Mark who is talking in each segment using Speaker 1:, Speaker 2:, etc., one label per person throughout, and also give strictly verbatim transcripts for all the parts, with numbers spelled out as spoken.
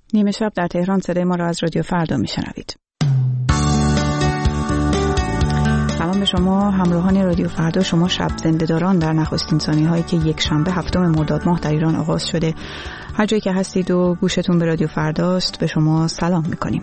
Speaker 1: نیمه شب در تهران صدای ما را از رادیو فردا میشنوید. سلام به شما همراهان رادیو فردا. شما شب زنده‌داران در نخستین ثانیه‌هایی که یک شنبه هفتم مرداد ماه در ایران آغاز شده، هر جایی که هستید و گوشتون به رادیو فرداست، به شما سلام می‌کنیم.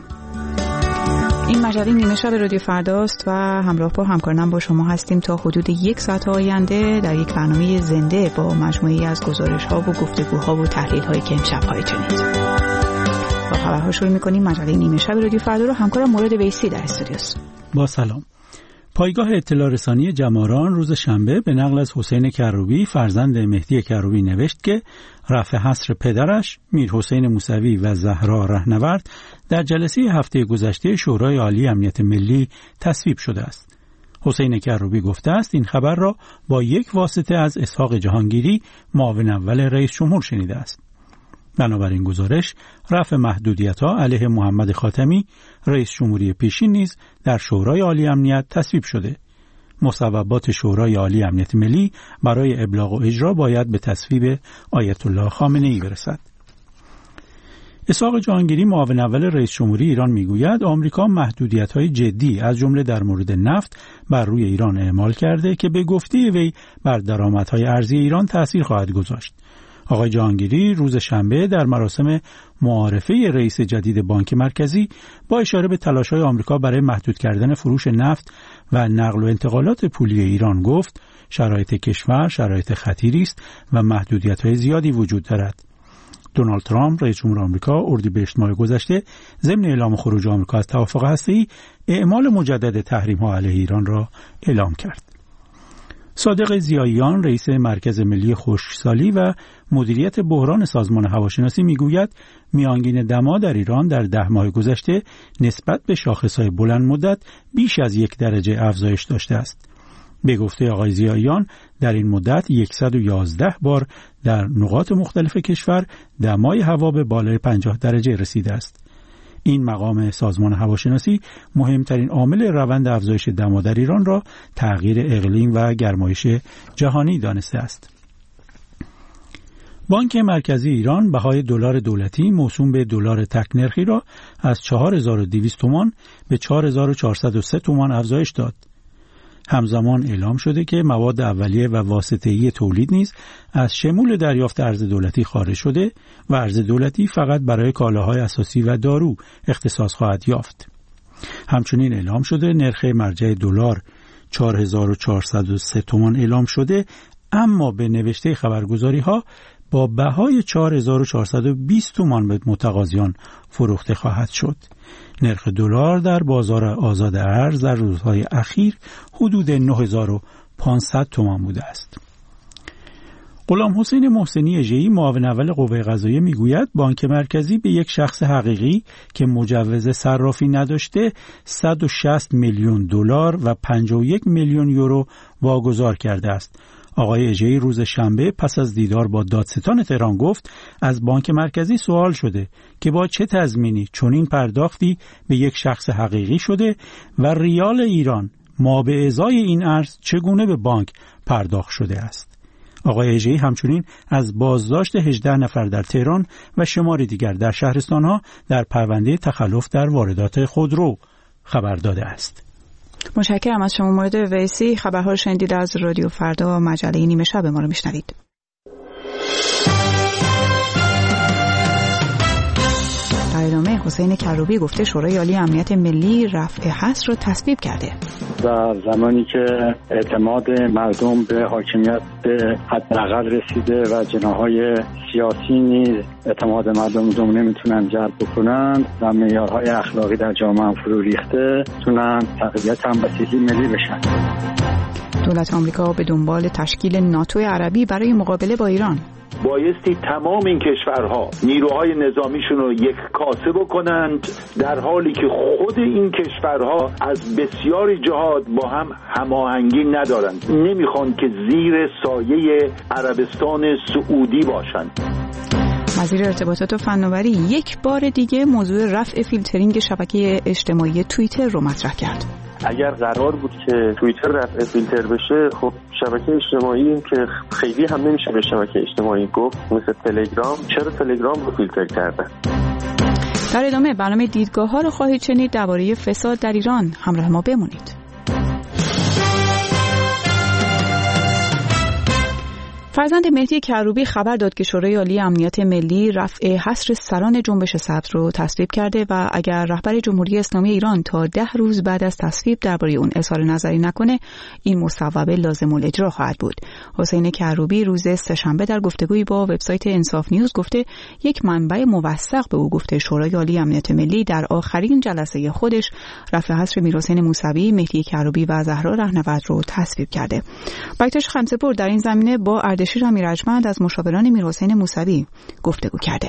Speaker 1: این مجله نیمه شب رادیو فرداست و همراه با همکارانم با شما هستیم تا حدود یک ساعت آینده در یک برنامه زنده با مجموعه‌ای از گزارش‌ها و گفتگوها و تحلیل‌هایی که امشب خواهید شنید. با خبرها شروع می‌کنیم. مجله نیمه شب رادیو فردا رو همکارم مراد ویسی در استودیوست.
Speaker 2: با سلام. پایگاه اطلاع رسانی جماران روز شنبه به نقل از حسین کروبی فرزند مهدی کروبی نوشت که رفع حصر پدرش میر حسین موسوی و زهرا رهنورد در جلسه هفته گذشته شورای عالی امنیت ملی تصویب شده است. حسین کروبی گفته است این خبر را با یک واسطه از اسحاق جهانگیری معاون اول رئیس جمهور شنیده است. بنابراین گزارش رفع محدودیت‌ها علیه محمد خاتمی رئیس جمهوری پیشین نیز در شورای عالی امنیت تصویب شده. مصوبات شورای عالی امنیت ملی برای ابلاغ و اجرا باید به تصویب آیت الله خامنه‌ای برسد. اسحاق جهانگیری معاون اول رئیس جمهوری ایران میگوید آمریکا محدودیت‌های جدی از جمله در مورد نفت بر روی ایران اعمال کرده که به گفته وی بر درآمدهای ارزی ایران تأثیر خواهد گذاشت. آقای جهانگیری روز شنبه در مراسم معارفه رئیس جدید بانک مرکزی با اشاره به تلاش‌های آمریکا برای محدود کردن فروش نفت و نقل و انتقالات پولی ایران گفت شرایط کشور شرایط خطیری است و محدودیت‌های زیادی وجود دارد. دونالد ترامپ رئیس جمهور آمریکا اردیبهشت ماه گذشته ضمن اعلام خروج آمریکا از توافق هسته‌ای اعمال مجدد تحریم‌ها علیه ایران را اعلام کرد. صادق ضیاییان رئیس مرکز ملی خشکسالی و مدیریت بحران سازمان هواشناسی میگوید میانگین دما در ایران در ده ماه گذشته نسبت به شاخص‌های بلند مدت بیش از یک درجه افزایش داشته است. به گفته آقای ضیاییان در این مدت صد و یازده بار در نقاط مختلف کشور دمای هوا به بالای پنجاه درجه رسیده است. این مقام سازمان هواشناسی مهمترین عامل روند افزایش دما در ایران را تغییر اقلیم و گرمایش جهانی دانسته است. بانک مرکزی ایران بهای دلار دولتی موسوم به دلار تک نرخی را از چهار هزار و دویست تومان به چهار هزار و چهارصد و سه تومان افزایش داد. همزمان اعلام شده که مواد اولیه و واسطه‌ای تولید نیز از شمول دریافت ارز دولتی خارج شده و ارز دولتی فقط برای کالاهای اساسی و دارو اختصاص خواهد یافت. همچنین اعلام شده نرخ مرجع دلار چهار هزار و چهارصد و سه تومان اعلام شده، اما به نوشته خبرگزاری‌ها با بهای چهار هزار و چهارصد و بیست تومان به متقاضیان فروخته خواهد شد. نرخ دلار در بازار آزاد ارز در روزهای اخیر حدود نه هزار و پانصد تومان بوده است. غلام حسین محسنی اژه‌ای معاون اول قوه قضاییه میگوید بانک مرکزی به یک شخص حقیقی که مجوز صرافی نداشته صد و شصت میلیون دلار و پنجاه و یک میلیون یورو واگذار کرده است. آقای اژه‌ای روز شنبه پس از دیدار با دادستان تهران گفت از بانک مرکزی سوال شده که با چه تضمینی چنین پرداختی به یک شخص حقیقی شده و ریال ایران ما به ازای این ارز چگونه به بانک پرداخت شده است. آقای اژه‌ای همچنین از بازداشت هجده نفر در تهران و شماری دیگر در شهرستان‌ها در پرونده تخلف در واردات خودرو خبر داده است.
Speaker 1: متشکرم از شما مراد ویسی. خبرها رو شنیدید از رادیو فردا، مجله نیمه شب ما رو میشنوید. در ادامه حسین کروبی گفته شورای عالی امنیت ملی رفع حصر رو تصویب کرده.
Speaker 3: در زمانی که اعتماد مردم به حاکمیت به حداقل رسیده و جناح‌های سیاسی نیز اعتماد مردم رو نمیتونن جلب بکنن و معیارهای اخلاقی در جامعه هم فرو ریخته، تونن تقویت همبستگی ملی بشن.
Speaker 1: دولت آمریکا به دنبال تشکیل ناتو عربی برای مقابله با ایران.
Speaker 4: بایستی تمام این کشورها نیروهای نظامیشون رو یک کاسه بکنند، در حالی که خود این کشورها از بسیاری جهات با هم هماهنگی ندارند، نمیخوان که زیر سایه عربستان سعودی باشند.
Speaker 1: وزیر ارتباطات و فناوری یک بار دیگه موضوع رفع فیلترینگ شبکه اجتماعی توییتر رو مطرح کرد.
Speaker 5: اگر قرار بود که توییتر رفع فیلتر بشه، خب شبکه اجتماعی که خیلی هم نمیشه به شبکه اجتماعی گفت مثل تلگرام، چرا تلگرام رو فیلتر کردن؟
Speaker 1: در ادامه برنامه دیدگاه ها رو خواهید شنید درباره فساد در ایران. همراه ما بمونید. فرزند مهدی کروبی خبر داد که شورای عالی امنیت ملی رفع حصر سران جنبش سبز رو تصویب کرده و اگر رهبر جمهوری اسلامی ایران تا ده روز بعد از تصویب درباره اون اظهار نظری نکنه، این مصوبه لازم الاجرا خواهد بود. حسین کروبی روز سه‌شنبه در گفتگویی با وبسایت انصاف نیوز گفته یک منبع موثق به او گفته شورای عالی امنیت ملی در آخرین جلسه خودش رفع حصر میرحسین موسوی، مهدی کروبی و زهرا رهنورد رو تصویب کرده. بکتاش خمسه‌پور در این زمینه با اردشیر امیرجمند از مشاوران میرحسین موسوی گفتگو کرده.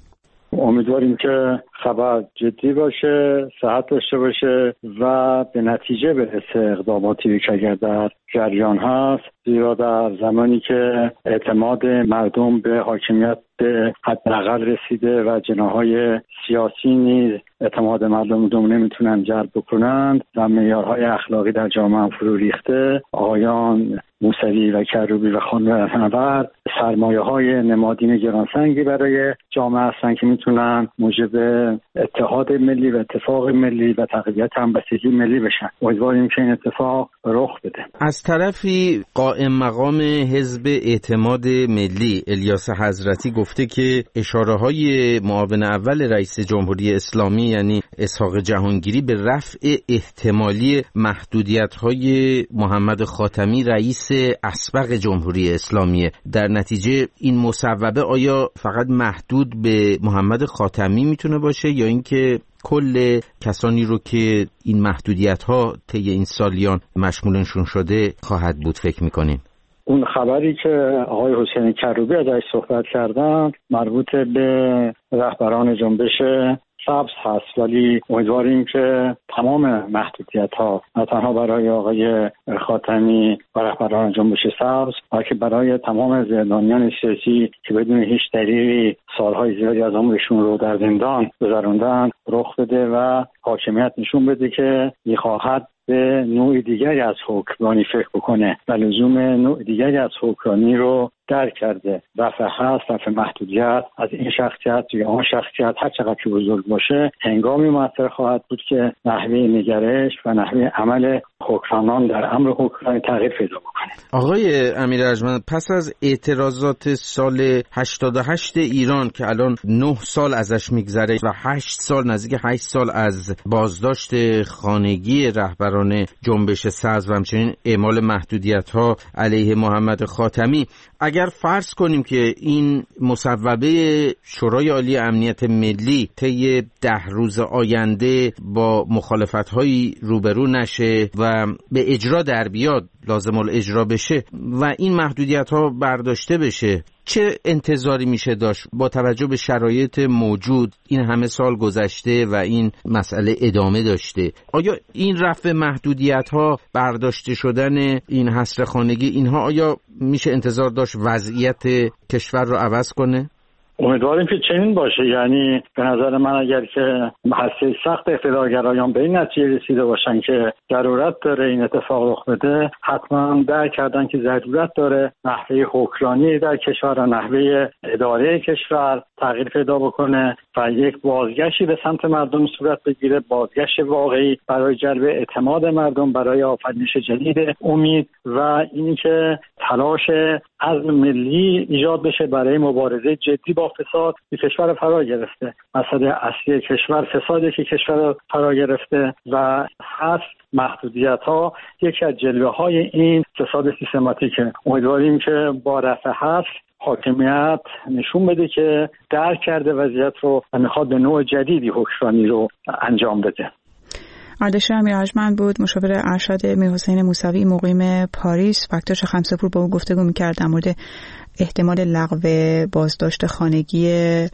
Speaker 3: امیدواریم که خبر جدی باشه، صحت داشته باشه و به نتیجه برسه اقداماتی که اگر در جریان هست، زیرا در زمانی که اعتماد مردم به حاکمیت به حداقل رسیده و جناح‌های سیاسی نیز اعتماد مردم رو نمیتونن جلب بکنند و معیارهای اخلاقی در جامعه فرو ریخته، آقایان موسوی و کروبی و خانم رهنورد سرمایه‌های نمادین گرانسنگی برای جامعه هستن که میتونن موجب اتحاد ملی و اتفاق ملی و تقویت همبستگی ملی بشن. امیدواریم که این اتفاق رخ بده.
Speaker 6: از طرفی قائم مقام حزب اعتماد ملی الیاس حضرتی گفته که اشاره‌های معاون اول رئیس جمهوری اسلامی یعنی اسحاق جهانگیری به رفع احتمالی محدودیت‌های محمد خاتمی رئیس اسبق جمهوری اسلامی. در نتیجه این مصوبه آیا فقط محدود به محمد خاتمی میتونه باشه یا اینکه کل کسانی رو که این محدودیت‌ها طی این سالیان مشمولشون شده خواهد بود فکر می‌کنین؟
Speaker 3: اون خبری که آقای حسین کروبی ازش صحبت کردن مربوط به رهبران جنبش سبز هست، ولی امیدواریم که تمام محدودیت‌ها نه تنها برای آقای خاتمی و رهبران جنبش سبز بلکه برای تمام زندانیان سیاسی که بدون هیچ دلیلی سالهای زیادی از عمرشون رو در زندان گذروندن رخ بده و حاکمیت نشون بده که می‌خواهد به نوع دیگری از حکمرانی فکر بکنه و لزوم نوع دیگری از حکمرانی رو درک کرده. رفع هست، رفع محدودیت از این شخصیت یا آن شخصیت هر چقدر که بزرگ باشه هنگامی مؤثر خواهد بود که نحوه نگرش و نحوه عمل حکمرانان در امر حکمرانی تغییر پیدا بکنه.
Speaker 6: آقای امیرارجمند، پس از اعتراضات سال هشتاد و هشت ایران که الان نه سال ازش میگذره و هشت سال نزدیک هشت سال از بازداشت خانگی رهبران جنبش سبز و همچنین اعمال محدودیت‌ها علیه محمد خاتمی، اگر فرض کنیم که این مصوبه شورای عالی امنیت ملی طی ده روز آینده با مخالفت‌هایی روبرو نشه و به اجرا در بیاد، لازم الاجرا بشه و این محدودیت‌ها برداشته بشه، چه انتظاری میشه داشت با توجه به شرایط موجود؟ این همه سال گذشته و این مسئله ادامه داشته. آیا این رفع محدودیت‌ها، برداشته شدن این حصر خانگی، اینها آیا میشه انتظار داشت وضعیت کشور رو عوض کنه؟
Speaker 3: امیدواریم که چنین باشه. یعنی به نظر من اگر که هسته سخت اقتدارگرایان به این نتیجه رسیده باشن که ضرورت داره این اتفاق رخ بده، حتما درک کردن که ضرورت داره نحوه حکمرانی در کشور و نحوه اداره کشور تغییر پیدا بکنه و یک بازگشتی به سمت مردم صورت بگیره، بازگشت واقعی برای جلب اعتماد مردم، برای آفرینش جدید امید و اینکه تلاش عزم ملی ایجاد بشه برای مبارزه جدی با فساد که کشور فرا گرفته. مسئله اصلی کشور فسادی که کشور فرا گرفته و هست محدودیت‌ها یکی از جلوه‌های این فساد سیستماتیکه. امیدواریم که با رفع هست حاکمیت نشون بده که درک کرده وضعیت رو و میخواد به نوع جدیدی حکمرانی رو انجام بده.
Speaker 1: اردشیر امیرارجمند بود، مشاور ارشد میرحسین موسوی مقیم پاریس. بکتاش خمسه‌پور با او گفتگو می‌کرد در مورد احتمال لغو بازداشت خانگی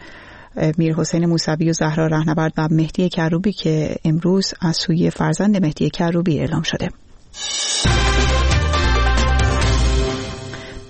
Speaker 1: میرحسین موسوی و زهرا رهنورد و مهدی کروبی که امروز از سوی فرزند مهدی کروبی اعلام شده.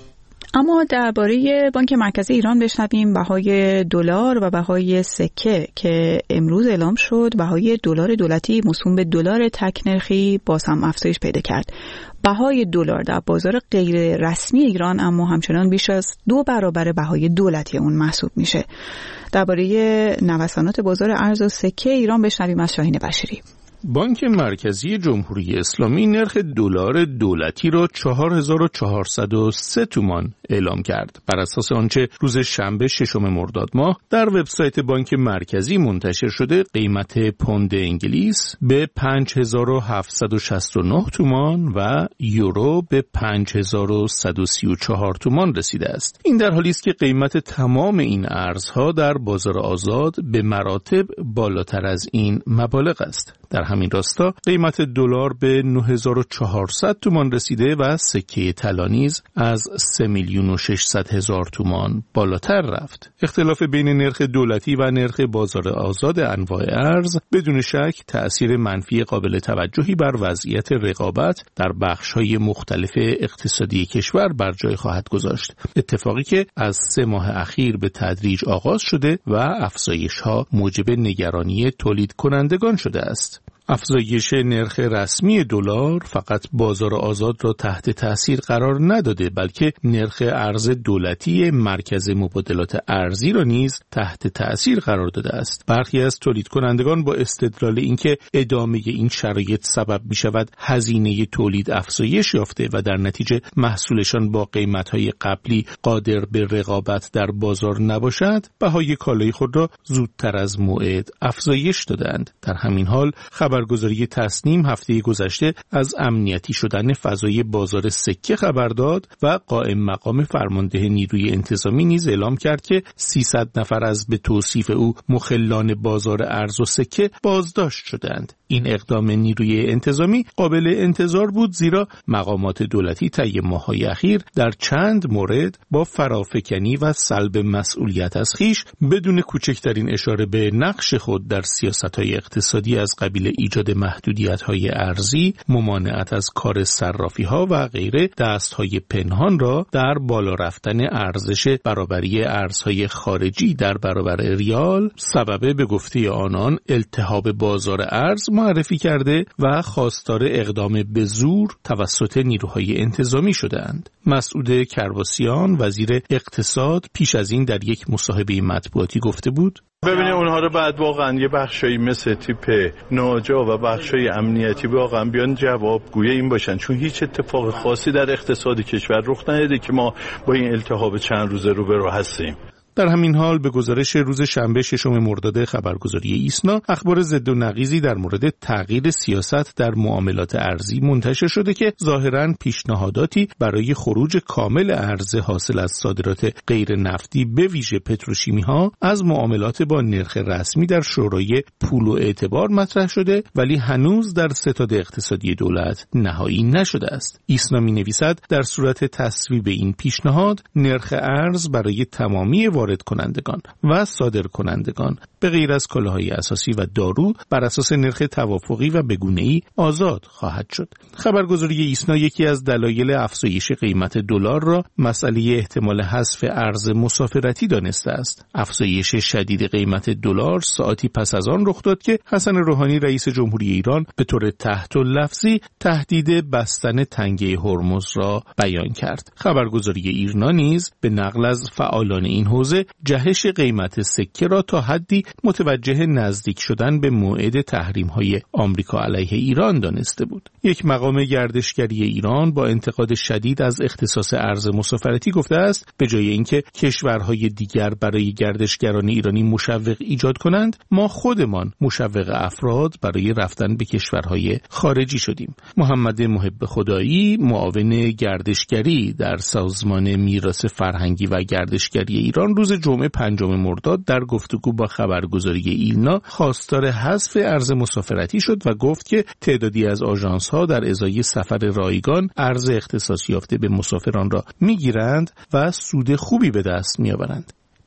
Speaker 1: اما درباره بانک مرکزی ایران بشنویم بهای دلار و بهای سکه که امروز اعلام شد. بهای دلار دولتی موسوم به دلار تک نرخی باز هم افزایش پیدا کرد. بهای دلار در بازار غیر رسمی ایران اما همچنان بیش از دو برابر بهای دولتی اون محسوب میشه. درباره نوسانات بازار ارز و سکه ایران بشنویم از شاهین بشیری.
Speaker 7: بانک مرکزی جمهوری اسلامی نرخ دلار دولتی را چهار هزار و چهارصد و سه تومان اعلام کرد. بر اساس آنچه روز شنبه ششم مرداد ماه در وبسایت بانک مرکزی منتشر شده، قیمت پوند انگلیس به پنج هزار و هفتصد و شصت و نه تومان و یورو به پنج هزار و صد و سی و چهار تومان رسیده است. این در حالی است که قیمت تمام این ارزها در بازار آزاد به مراتب بالاتر از این مبالغ است. در همین راستا قیمت دلار به نه هزار و چهارصد تومان رسیده و سکه طلا نیز از سه میلیون و ششصد هزار تومان بالاتر رفت. اختلاف بین نرخ دولتی و نرخ بازار آزاد انواع ارز بدون شک تأثیر منفی قابل توجهی بر وضعیت رقابت در بخش‌های مختلف اقتصادی کشور بر جای خواهد گذاشت. اتفاقی که از سه ماه اخیر به تدریج آغاز شده و افزایش‌ها موجب نگرانی تولید کنندگان شده است. افزایش نرخ رسمی دلار فقط بازار آزاد را تحت تأثیر قرار نداده، بلکه نرخ ارز دولتی مرکز مبادلات ارزی را نیز تحت تأثیر قرار داده است. برخی از تولید کنندگان با استدلال اینکه ادامه این شرایط سبب می شود هزینه تولید افزایش یافته و در نتیجه محصولشان با قیمت‌های قبلی قادر به رقابت در بازار نباشد، بهای کالای خود را زودتر از موعد افزایش دادند. در همین حال خبر خبرگزاری تسنیم هفته گذشته از امنیتی شدن فضای بازار سکه خبر داد و قائم مقام فرمانده نیروی انتظامی نیز اعلام کرد که سیصد نفر از به توصیف او مخلان بازار ارز و سکه بازداشت شدند. این اقدام نیروی انتظامی قابل انتظار بود، زیرا مقامات دولتی طی ماه‌های اخیر در چند مورد با فرافکنی و سلب مسئولیت از خویش بدون کوچکترین اشاره به نقش خود در سیاست‌های اقتصادی از قبیل ایجاد محدودیت‌های ارزی، ممانعت از کار صرافی‌ها و غیره دست‌های پنهان را در بالا رفتن ارزش برابری ارزهای خارجی در برابر ریال سبب به گفته آنان التهاب بازار ارز معرفی کرده و خواستار اقدام به زور توسط نیروهای انتظامی شده‌اند. مسعود کرباسیان وزیر اقتصاد پیش از این در یک مصاحبه مطبوعاتی گفته بود:
Speaker 8: ببینید اونها رو بعد واقعا یه بخشایی مثل تیپ ناجا و بخشای امنیتی واقعا بیان جوابگوی این باشن، چون هیچ اتفاق خاصی در اقتصاد کشور رخ نداده که ما با این التهاب چند روزه روبرو هستیم.
Speaker 7: در همین حال به گزارش روز شنبه ششم مرداد خبرگزاری ایسنا، اخبار ضد و نقیضی در مورد تغییر سیاست در معاملات ارزی منتشر شده که ظاهراً پیشنهاداتی برای خروج کامل ارز حاصل از صادرات غیر نفتی به ویژه پتروشیمی ها از معاملات با نرخ رسمی در شورای پول و اعتبار مطرح شده، ولی هنوز در ستاد اقتصادی دولت نهایی نشده است. ایسنا می‌نویسد در صورت تصویب این پیشنهاد، نرخ ارز برای تمامی وارد کنندگان و صادر کنندگان به غیر از کالاهای اساسی و دارو بر اساس نرخ توافقی و بگونه‌ای آزاد خواهد شد. خبرگزاری ایسنا یکی از دلایل افزایش قیمت دلار را مسئله احتمال حذف ارز مسافرتی دانسته است. افزایش شدید قیمت دلار ساعتی پس از آن رخ داد که حسن روحانی رئیس جمهوری ایران به طور تحت اللفظی تهدید بستن تنگه هرمز را بیان کرد. خبرگزاری ایرنا نیز به نقل از فعالان این حوزه جهش قیمت سکه را تا حدی متوجه نزدیک شدن به موعد تحریم‌های آمریکا علیه ایران دانسته بود. یک مقام گردشگری ایران با انتقاد شدید از اختصاص ارز مسافرتی گفته است به جای اینکه کشورهای دیگر برای گردشگران ایرانی مشوق ایجاد کنند، ما خودمان مشوق افراد برای رفتن به کشورهای خارجی شدیم. محمد محب خدایی، معاون گردشگری در سازمان میراث فرهنگی و گردشگری ایران، روز جمعه پنجم مرداد در گفتگو با خبرگزاری ایلنا خواستار حذف ارز مسافرتی شد و گفت که تعدادی از آژانس‌ها در ازای سفر رایگان ارز اختصاص یافته به مسافران را می‌گیرند و سود خوبی به دست می‌آورند.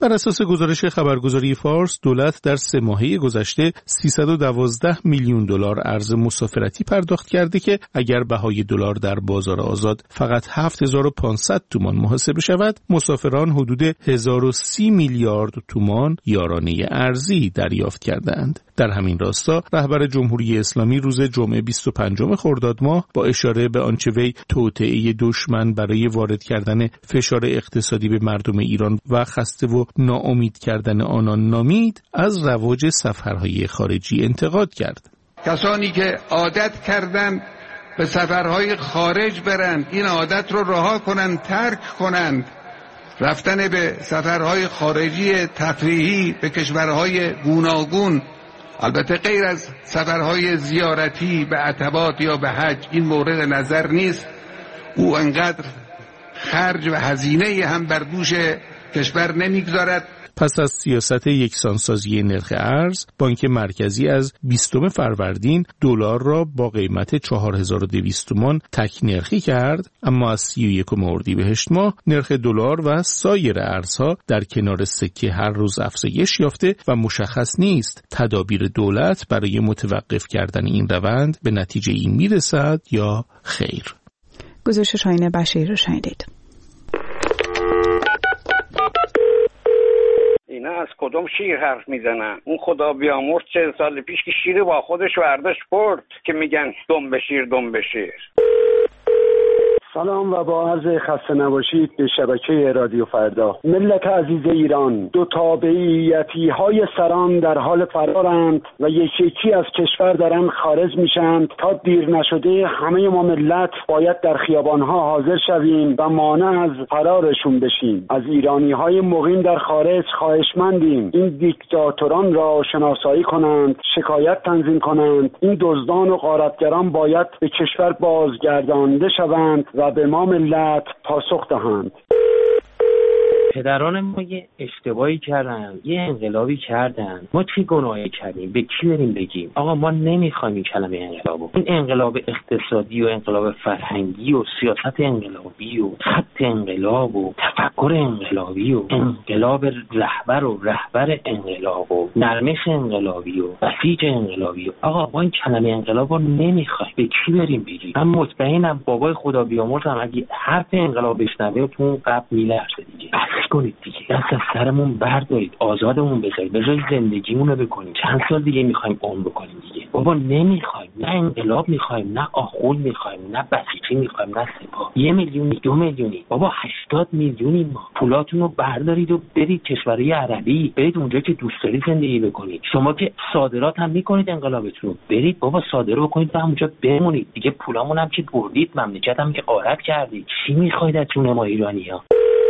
Speaker 7: بر اساس گزارش خبرگزاری فارس، دولت در سه ماهه گذشته سیصد و دوازده میلیون دلار ارز مسافرتی پرداخت کرده که اگر بهای دلار در بازار آزاد فقط هفت هزار و پانصد تومان محاسبه شود، مسافران حدود هزار و سی میلیارد تومان یارانه ارزی دریافت کردند. در همین راستا رهبر جمهوری اسلامی روز جمعه بیست و پنجم خرداد ماه با اشاره به آنچه وی توطئه دشمن برای وارد کردن فشار اقتصادی به مردم ایران و خسته و ناامید کردن آنان نامید، از رواج سفرهای خارجی انتقاد کرد.
Speaker 9: کسانی که عادت کردند به سفرهای خارج برند، این عادت رو رها کنند، ترک کنند. رفتن به سفرهای خارجی تفریحی به کشورهای گوناگون، البته غیر از سفرهای زیارتی به عتبات یا به حج، این مورد نظر نیست. او انقدر خرج و هزینه هم بر دوش کشور نمیگذارد.
Speaker 7: پس از سیاست یکسانسازی نرخ ارز، بانک مرکزی از بیستم فروردین دلار را با قیمت چهار هزار و دویست تومان تک نرخی کرد، اما از سی و یکم اردیبهشت ماه نرخ دلار و سایر ارزها در کنار سکه هر روز افزایش یافته و مشخص نیست تدابیر دولت برای متوقف کردن این روند به نتیجه این میرسد یا خیر.
Speaker 1: گزارش شاهین بشیر رو شنیدید.
Speaker 10: اینا از کدوم شیر حرف میزنن؟ اون خدا بیامرز چند سال پیش که شیر با خودش برداشت برد که میگن دم به شیر دم به شیر.
Speaker 11: سلام و با عرض خسته نباشید به شبکه رادیو فردا. ملت عزیز ایران، دو تابعیتی های سران در حال فرارند و یکی یکی از کشور دارن خارج میشند. تا دیر نشده همه ما ملت باید در خیابانها حاضر شویم و مانع از فرارشون بشیم. از ایرانی های مقیم در خارج خواهشمندیم این دیکتاتوران را شناسایی کنند، شکایت تنظیم کنند. این دزدان و غارتگران باید به کشور بازگردانده شوند و به ما ملت پاسخ دهند.
Speaker 12: پدران ما یه اشتباهی کردن، یه انقلابی کردن. ما چی گناهی کردیم؟ به کی بریم بگیم آقا ما نمیخوایم این کلمه انقلابو؟ این انقلاب اقتصادی و انقلاب فرهنگی و سیاست انقلابی و خط انقلاب و تفکر انقلابی و انقلاب رهبر و رهبر انقلاب و نرمش انقلابی و بسیج انقلابی و آقا ما این کلمه انقلابو نمیخوایم. به کی بریم بگیم؟ من مطمئنم بابای خدا بیامرزم اگه حرف انقلاب بشنوه تو اون قبل میلرزه دیگه. کنید دیگه، دست از سرمون بردارید، آزادمون بذارید، بذارید زندگیمون رو بکنیم. چند سال دیگه میخوایم عمر بکنیم دیگه. بابا نمیخوایم، نه انقلاب میخوایم، نه آخوند میخوایم، نه بسیجی میخوایم، نه سپاه. یه میلیونی، دو میلیونی، بابا هشتاد میلیونی ما. پولاتون رو بردارید و برید کشورهای عربی، برید اونجا که دوست دارید زندگی بکنید. شما که صادرات هم میکنید انقلابتون رو، برید بابا صادرات بکنید و اونجا بمونید دیگه. پولامون هم که بردید، مملکت هم که غارت کردید. چی میخواید از جون ما ایرانی‌ها؟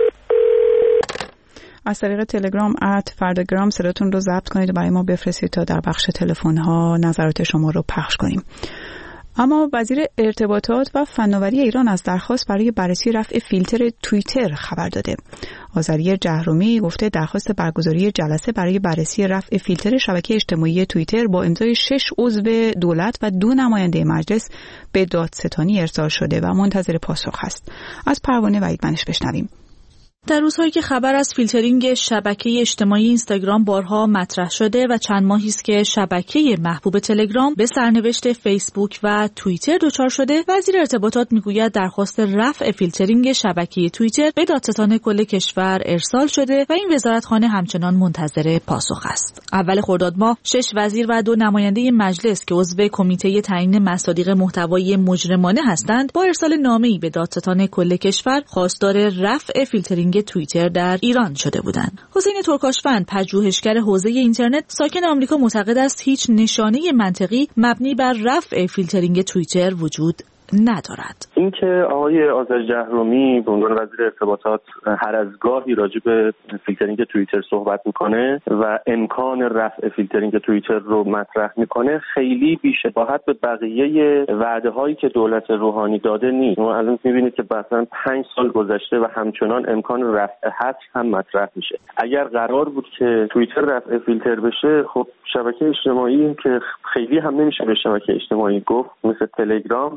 Speaker 1: از طریق تلگرام ات فرداگرام صداتون رو ضبط کنید و برای ما بفرستید تا در بخش تلفن ها نظرات شما رو پخش کنیم. اما وزیر ارتباطات و فناوری ایران از درخواست برای بررسی رفع فیلتر توییتر خبر داده. آذری جهرومی گفته درخواست برگزاری جلسه برای بررسی رفع فیلتر شبکه اجتماعی توییتر با امضای شش عضو دولت و دو نماینده مجلس به دادستانی ارسال شده و منتظر پاسخ است. از پروانه وحیدمنش بشنویم.
Speaker 13: در روزهایی که خبر از فیلترینگ شبکه اجتماعی اینستاگرام بارها مطرح شده و چند ماهی است که شبکه محبوب تلگرام به سرنوشت فیسبوک و توییتر دچار شده، وزیر ارتباطات میگوید درخواست رفع فیلترینگ شبکه توییتر به دادستان کل کشور ارسال شده و این وزارتخانه همچنان منتظر پاسخ است. اول خرداد ماه شش وزیر و دو نماینده مجلس که عضو کمیته تعیین مصادیق محتوایی مجرمانه هستند، با ارسال نامه‌ای به دادستان کل کشور خواستار رفع فیلترینگ توییتر در ایران شده بودند. حسین ترکاشفند، پژوهشگر حوزه اینترنت ساکن آمریکا، معتقد است هیچ نشانه منطقی مبنی بر رفع فیلترینگ توییتر وجود ندارد.
Speaker 5: اینکه آقای آذری جهرومی به عنوان وزیر ارتباطات هر از گاهی راجع به فیلترینگ توییتر صحبت میکنه و امکان رفع فیلترینگ توییتر رو مطرح میکنه، خیلی بی‌شباهت به بقیه وعده هایی که دولت روحانی داده نیست. ما الان میبینید که مثلا پنج سال گذشته و همچنان امکان رفع حذف هم مطرح میشه. اگر قرار بود که توییتر رفع فیلتر بشه، خب شبکه اجتماعی که خیلی هم نمیشه به شبکه اجتماعی گفت مثل تلگرام، چرا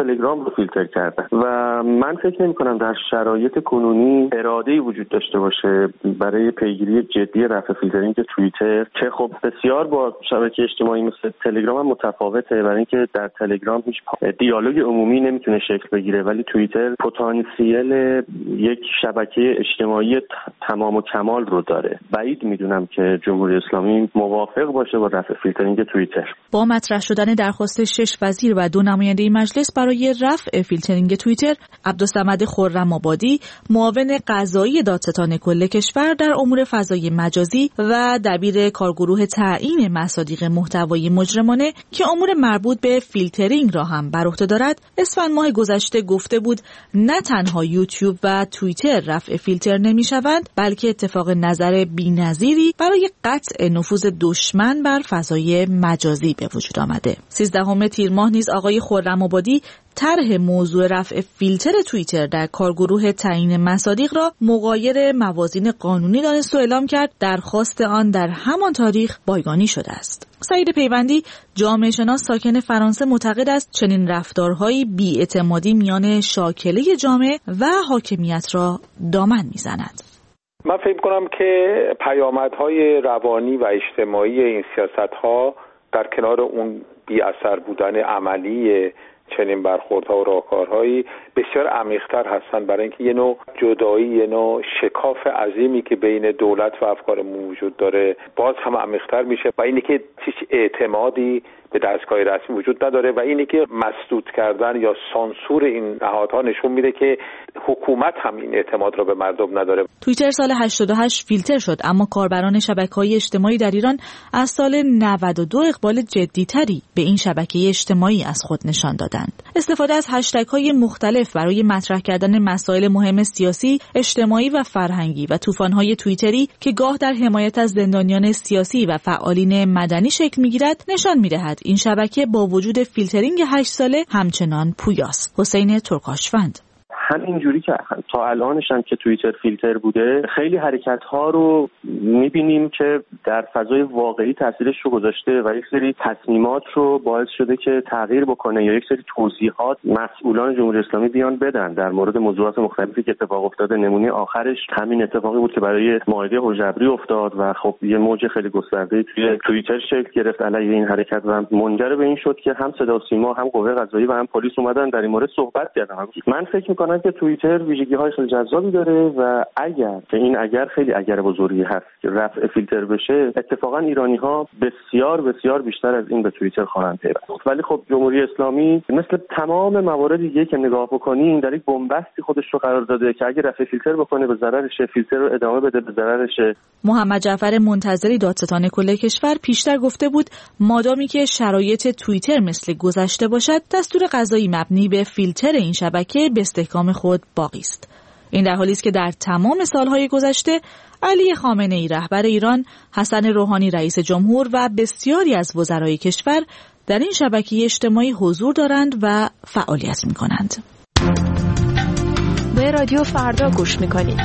Speaker 5: تلگرام رو فیلتر کردن و من فکر نمی کنم در شرایط کنونی اراده‌ای وجود داشته باشه برای پیگیری جدی رفع فیلترینگ توییتر که خب بسیار با شبکه اجتماعی مثل تلگرام هم متفاوته، برای اینکه در تلگرام هیچ دیالوگ عمومی نمیتونه شکل بگیره ولی توییتر پتانسیل یک شبکه اجتماعی تمام و کمال رو داره. بعید میدونم که جمهوری اسلامی موافق باشه با رفع فیلترینگ توییتر.
Speaker 13: با مطرح شدن درخواست شش وزیر و دو نماینده مجلس برای رفع فیلترینگ توییتر، عبدالصمد خرم‌آبادی، معاون قضایی دادستان کل کشور در امور فضای مجازی و دبیر کارگروه تعیین مصادیق محتوایی مجرمانه که امور مربوط به فیلترینگ را هم بر عهده دارد، اسفند ماه گذشته گفته بود نه تنها یوتیوب و توییتر رفع فیلتر نمی‌شوند، بلکه اتفاق نظر بی‌نظیری برای قطع نفوذ دشمن بر فضای مجازی به وجود آمده. سیزدهم تیر ماه نیز آقای خرم‌آبادی طرح موضوع رفع فیلتر توییتر در کارگروه تعیین مصادیق را مغایر موازین قانونی دانست و اعلام کرد درخواست آن در همان تاریخ بایگانی شده است. سعید پیوندی، جامعه شناس ساکن فرانسه، معتقد است چنین رفتارهایی بی‌اعتمادی میان شاکله جامعه و حاکمیت را دامن میزند.
Speaker 14: من فکر کنم که پیامدهای روانی و اجتماعی این سیاست‌ها در کنار اون بی اثر بودن عملی چنین برخوردها و راهکارهایی بسیار عمیق‌تر هستن، برای اینکه یه نوع جدایی، یه نوع شکاف عظیمی که بین دولت و افکارمون وجود داره باز هم عمیق‌تر میشه و اینی که هیچ اعتمادی به دستگاه رسمی وجود نداره و اینی که مسدود کردن یا سانسور این نهادها نشون میده که حکومت هم این اعتماد را به مردم نداره.
Speaker 13: توییتر سال هشتاد و هشت فیلتر شد، اما کاربران شبکه‌های اجتماعی در ایران از سال نود و دو اقبال جدی‌تری به این شبکه اجتماعی از خود نشان دادند. استفاده از هشتگ‌های مختلف برای مطرح کردن مسائل مهم سیاسی، اجتماعی و فرهنگی و طوفان‌های توییتری که گاه در حمایت از زندانیان سیاسی و فعالین مدنی شکل می‌گیرد، نشان می‌دهد این شبکه با وجود فیلترینگ هشت ساله همچنان پویاست. حسین ترکاشفند:
Speaker 5: همین جوری که تا الانش هم که توییتر فیلتر بوده، خیلی حرکت‌ها رو می‌بینیم که در فضای واقعی تاثیرش رو گذاشته و یک سری تصمیمات رو باعث شده که تغییر بکنه یا یک سری توضیحات مسئولان جمهوری اسلامی بیان بدن در مورد موضوعات مختلفی که اتفاق افتاده. نمونه آخرش همین اتفاقی بود که برای مائده حجبری افتاد و خب یه موج خیلی گسترده‌ای توی توییتر شکل گرفت علیه این حرکت و منجر به این شد که هم صدا و سیما، هم قوه قضاییه و هم پلیس اومدن در این مورد صحبت کردن. من فکر می‌کنم که توییتر ویژگی‌های خیلی جذابی داره و اگر که این اگر خیلی اگر بزرگی هست که رفع فیلتر بشه، اتفاقا ایرانی‌ها بسیار بسیار بیشتر از این به توییتر خواهند پیوست. ولی خب جمهوری اسلامی مثل تمام موارد دیگه که نگاه بکنین در یک بنبستی خودش رو قرار داده که اگه رفع فیلتر بکنه به ضررشه، فیلتر رو ادامه بده به ضررشه.
Speaker 13: محمد جعفر منتظری دادستان کل کشور پیشتر گفته بود مادامی که شرایط توییتر مثل گذشته باشد، دستور قضایی مبنی به فیلتر این شبکه به استحکام خود باقی است. این در حالی است که در تمام سالهای گذشته علی خامنه‌ای رهبر ایران، حسن روحانی رئیس جمهور و بسیاری از وزرای کشور در این شبکه اجتماعی حضور دارند و فعالیت می‌کنند.
Speaker 1: به رادیو فردا گوش می‌کنید.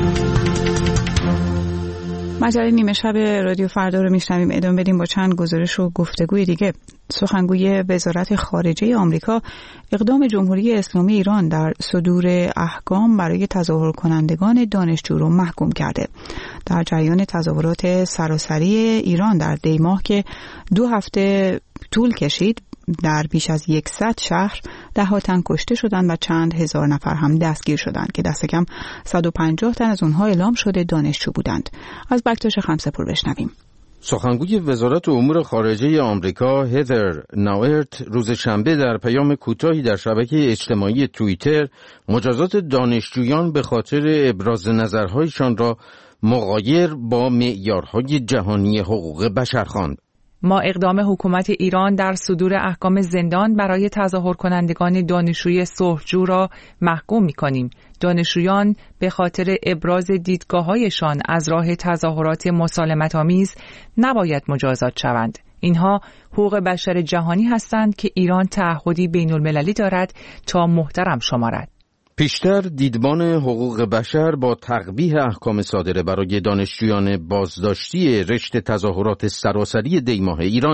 Speaker 1: مجله نیمه شب رادیو فردا رو میشنویم. ادامه بدیم با چند گزارش و گفتگوی دیگه. سخنگوی وزارت خارجه آمریکا اقدام جمهوری اسلامی ایران در صدور احکام برای تظاهر کنندگان دانشجو رو محکوم کرده. در جریان تظاهرات سراسری ایران در دی ماه که دو هفته طول کشید، در بیش از صد شهر ده‌ها تن کشته شدند و چند هزار نفر هم دستگیر شدند که دست کم صد و پنجاه تن از اونها اعلام شده دانشجو بودند. از بکتاش خمسه‌پور بشنویم.
Speaker 6: سخنگوی وزارت امور خارجه آمریکا هیدر ناورت روز شنبه در پیام کوتاهی در شبکه اجتماعی توییتر مجازات دانشجویان به خاطر ابراز نظرهایشان را مغایر با معیارهای جهانی حقوق بشر خواند.
Speaker 15: ما اقدام حکومت ایران در صدور احکام زندان برای تظاهر کنندگان دانشجوی صلحجو را محکوم می‌کنیم. دانشجویان به خاطر ابراز دیدگاه‌هایشان از راه تظاهرات مسالمت‌آمیز نباید مجازات شوند. اینها حقوق بشر جهانی هستند که ایران تعهدی بین‌المللی دارد تا محترم شمارد.
Speaker 6: پیشتر دیدبان حقوق بشر با تقبیح احکام صادره برای دانشجویان بازداشتی رشته تظاهرات سراسری دی ماه ایران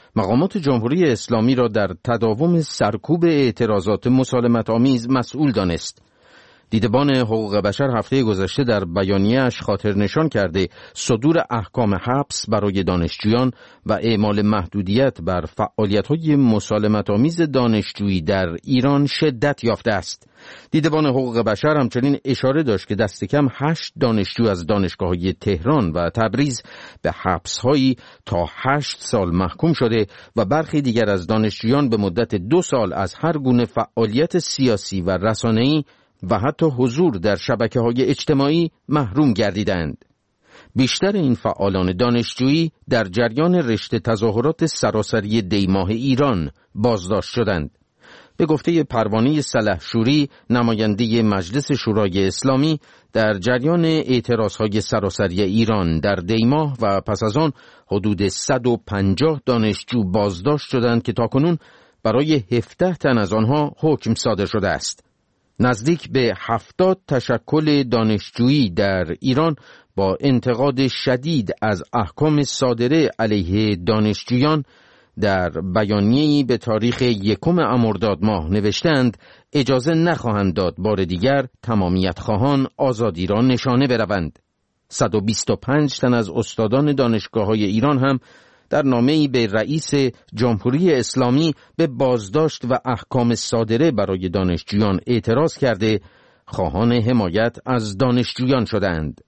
Speaker 6: مقامات جمهوری اسلامی را در تداوم سرکوب اعتراضات مسالمت‌آمیز مسئول دانست. دیدبان حقوق بشر هفته گذشته در بیانیه‌اش خاطر نشان کرده صدور احکام حبس برای دانشجویان و اعمال محدودیت بر فعالیت‌های مسالمت‌آمیز دانشجویی در ایران شدت یافته است. دیدبان حقوق بشر همچنین اشاره داشت که دست کم هشت دانشجو از دانشگاه‌های تهران و تبریز به حبس‌هایی تا هشت سال محکوم شده و برخی دیگر از دانشجویان به مدت دو سال از هر گونه فعالیت سیاسی و رسانه‌ای و حتی حضور در شبکه‌های اجتماعی محروم گردیدند. بیشتر این فعالان دانشجویی در جریان رشته تظاهرات سراسری دیماه ایران بازداشت شدند. به گفته پروانه سلحشوری، نماینده مجلس شورای اسلامی، در جریان اعتراضهای سراسری ایران در دیماه و پس از آن حدود صد و پنجاه دانشجو بازداشت شدند که تاکنون برای هفده تن از آنها حکم صادر شده است. نزدیک به هفتاد تشکل دانشجویی در ایران با انتقاد شدید از احکام صادره علیه دانشجویان در بیانیه‌ای به تاریخ یکم مرداد ماه نوشتند اجازه نخواهند داد بار دیگر تمامیت خواهان آزادی را نشانه بروند. صد و بیست و پنج تن از استادان دانشگاه‌های ایران هم در نامه‌ای به رئیس جمهوری اسلامی به بازداشت و احکام صادره برای دانشجویان اعتراض کرده خواهان حمایت از دانشجویان شدند.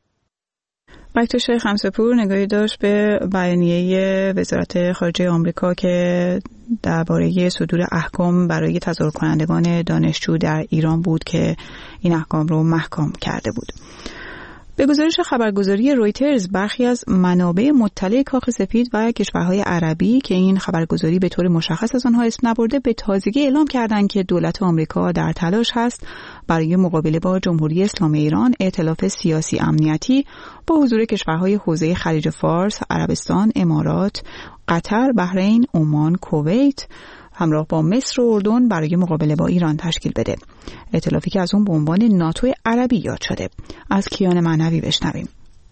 Speaker 1: دکتر شیخ همسپور نگاهی داشت به بیانیه وزارت خارجه آمریکا که درباره صدور احکام برای تظاهر کنندگان دانشجو در ایران بود که این احکام رو محکوم کرده بود. به گزارش خبرگزاری رویترز، برخی از منابع مطلع کاخ سفید و کشورهای عربی که این خبرگزاری به طور مشخص از آنها اسم نبرده به تازگی اعلام کردند که دولت آمریکا در تلاش هست برای مقابله با جمهوری اسلامی ایران ائتلاف سیاسی امنیتی با حضور کشورهای حوزه خلیج فارس، عربستان، امارات، قطر، بحرین، عمان، کویت همراه با مصر و اردن برای مقابله با ایران تشکیل بده. ائتلافی که از اون به عنوان ناتو عربی یاد شده. از کیان معنوی بشنویم.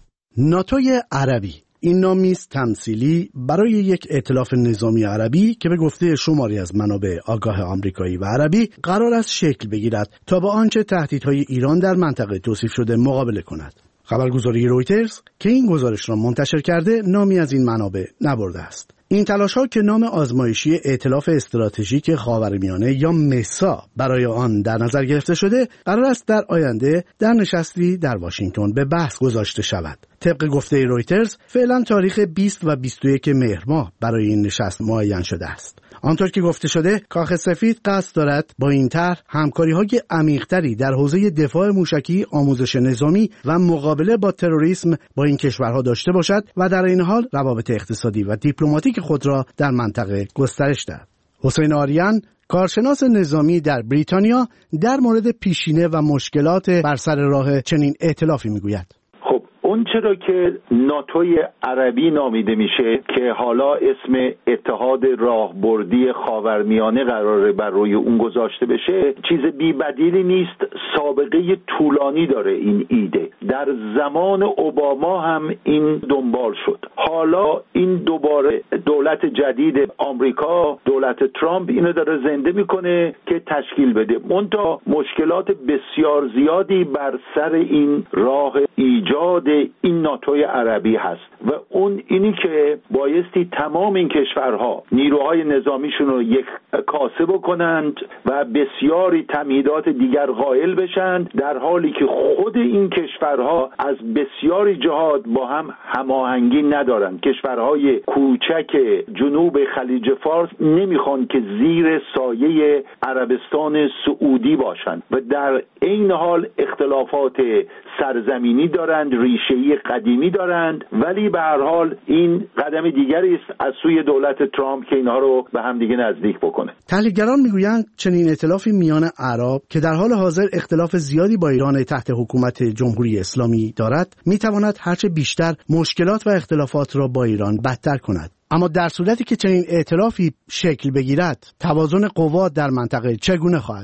Speaker 16: ناتوی عربی این نامی است تمثیلی برای یک ائتلاف نظامی عربی که به گفته شماری از منابع آگاه آمریکایی و عربی قرار است شکل بگیرد تا با آنچه تهدیدهای ایران در منطقه توصیف شده مقابله کند. خبرگزاری رویترز که این گزارش را منتشر کرده نامی از این منابع نبرده است. این تلاش‌ها که نام آزمایشی ائتلاف استراتژیک خاورمیانه یا مسا برای آن در نظر گرفته شده، قرار است در آینده در نشستی در واشنگتن به بحث گذاشته شود. طبق گفته رویترز فعلا تاریخ بیست و بیست و یک مهر ماه برای این نشست معین شده است. آنطور که گفته شده کاخ سفید قصد دارد با این طرح همکاری‌های عمیق‌تری در حوزه دفاع موشکی، آموزش نظامی و مقابله با تروریسم با این کشورها داشته باشد و در این حال روابط اقتصادی و دیپلماتیک خود را در منطقه گسترش دهد. حسین آریان، کارشناس نظامی در بریتانیا، در مورد پیشینه و مشکلات بر سر راه چنین ائتلافی میگوید.
Speaker 4: اون چرا که ناتوی عربی نامیده میشه که حالا اسم اتحاد راهبردی خاورمیانه قراره بر روی اون گذاشته بشه، چیز بی بدیلی نیست. سابقه طولانی داره این ایده. در زمان اوباما هم این دنبال شد. حالا این دوباره دولت جدید آمریکا، دولت ترامپ اینو داره زنده میکنه که تشکیل بده. منتها مشکلات بسیار زیادی بر سر این راه ایجاد این ناتوی عربی هست و اون اینی که بایستی تمام این کشورها نیروهای نظامیشون رو یک کاسه بکنند و بسیاری تمهیدات دیگر قائل بشند، در حالی که خود این کشورها از بسیاری جهات با هم هماهنگی ندارند. کشورهای کوچک جنوب خلیج فارس نمیخوان که زیر سایه عربستان سعودی باشند و در این حال اختلافات سرزمینی دارند، ریشه‌ای قدیمی دارند، ولی به هر حال این قدم دیگری است از سوی دولت ترامپ که اینها رو به هم دیگه نزدیک بکنه.
Speaker 16: تحلیلگران میگویند چنین ائتلافی میان عرب که در حال حاضر اختلاف زیادی با ایران تحت حکومت جمهوری اسلامی دارد، میتواند هرچه بیشتر مشکلات و اختلافات را با ایران بدتر کند. اما در صورتی که چنین ائتلافی شکل بگیرد، توازن قوا در منطقه چگونه خواهد بود؟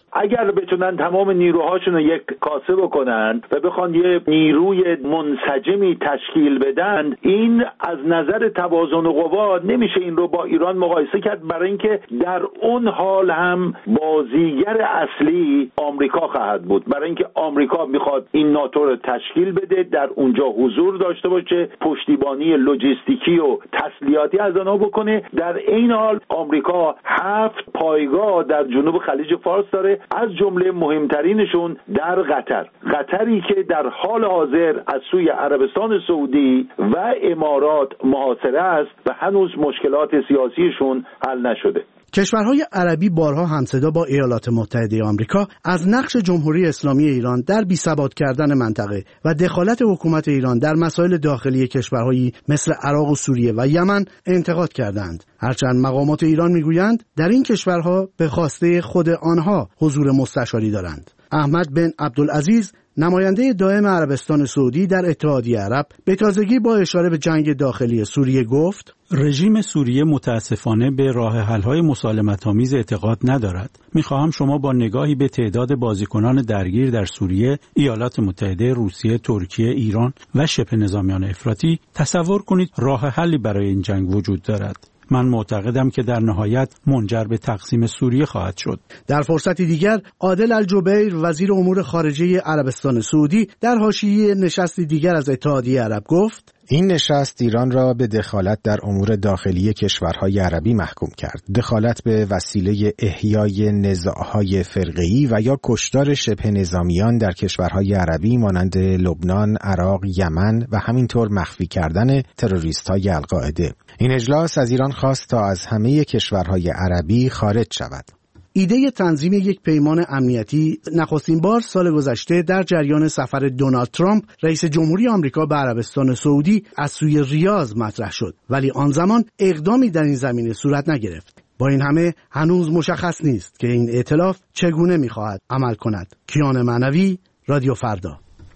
Speaker 4: اگر بتونن تمام نیروهاشون رو یک کاسه بکنن و بخوان یه نیروی منسجمی تشکیل بدن، این از نظر توازن قوا نمیشه این رو با ایران مقایسه کرد، برای اینکه در اون حال هم بازیگر اصلی آمریکا خواهد بود، برای اینکه آمریکا میخواد این ناتو رو تشکیل بده، در اونجا حضور داشته باشه، پشتیبانی لوجستیکی و تسلیحاتی از آنها بکنه. در این حال آمریکا هفت پایگاه در جنوب خلیج فارس داره، از جمله مهمترینشون در قطر، قطری که در حال حاضر از سوی عربستان سعودی و امارات محاصره است و هنوز مشکلات سیاسیشون حل نشده.
Speaker 16: کشورهای عربی بارها همصدا با ایالات متحده آمریکا از نقش جمهوری اسلامی ایران در بی‌ثبات کردن منطقه و دخالت حکومت ایران در مسائل داخلی کشورهایی مثل عراق و سوریه و یمن انتقاد کردند. هرچند مقامات ایران میگویند در این کشورها به خواسته خود آنها حضور مستشاری دارند. احمد بن عبدالعزیز، نماینده دائم عربستان سعودی در اتحادیه عرب، به تازگی با اشاره به جنگ داخلی سوریه گفت:
Speaker 2: رژیم سوریه متاسفانه به راه حل‌های مسالمت‌آمیز اعتقاد ندارد. می‌خواهم شما با نگاهی به تعداد بازیکنان درگیر در سوریه، ایالات متحده، روسیه، ترکیه، ایران و شبه نظامیان افراطی تصور کنید راه حلی برای این جنگ وجود دارد. من معتقدم که در نهایت منجر به تقسیم سوریه خواهد شد.
Speaker 16: در فرصتی دیگر عادل الجبیر، وزیر امور خارجه عربستان سعودی، در حاشیه نشستی دیگر از اتحادیه عرب گفت:
Speaker 17: این نشست ایران را به دخالت در امور داخلی کشورهای عربی محکوم کرد. دخالت به وسیله احیای نزاعهای فرقه‌ای و یا کشتار شبه نظامیان در کشورهای عربی مانند لبنان، عراق، یمن و همینطور مخفی کردن تروریست‌های القاعده. این اجلاس از ایران خواست تا از همه کشورهای عربی خارج شود.
Speaker 16: ایده تنظیم یک پیمان امنیتی نخستین بار سال گذشته در جریان سفر دونالد ترامپ رئیس جمهوری آمریکا به عربستان سعودی از سوی ریاض مطرح شد، ولی آن زمان اقدامی در این زمینه صورت نگرفت. با این همه هنوز مشخص نیست که این ائتلاف چگونه می‌خواهد عمل کند. کیان معنوی، رادیو فردا.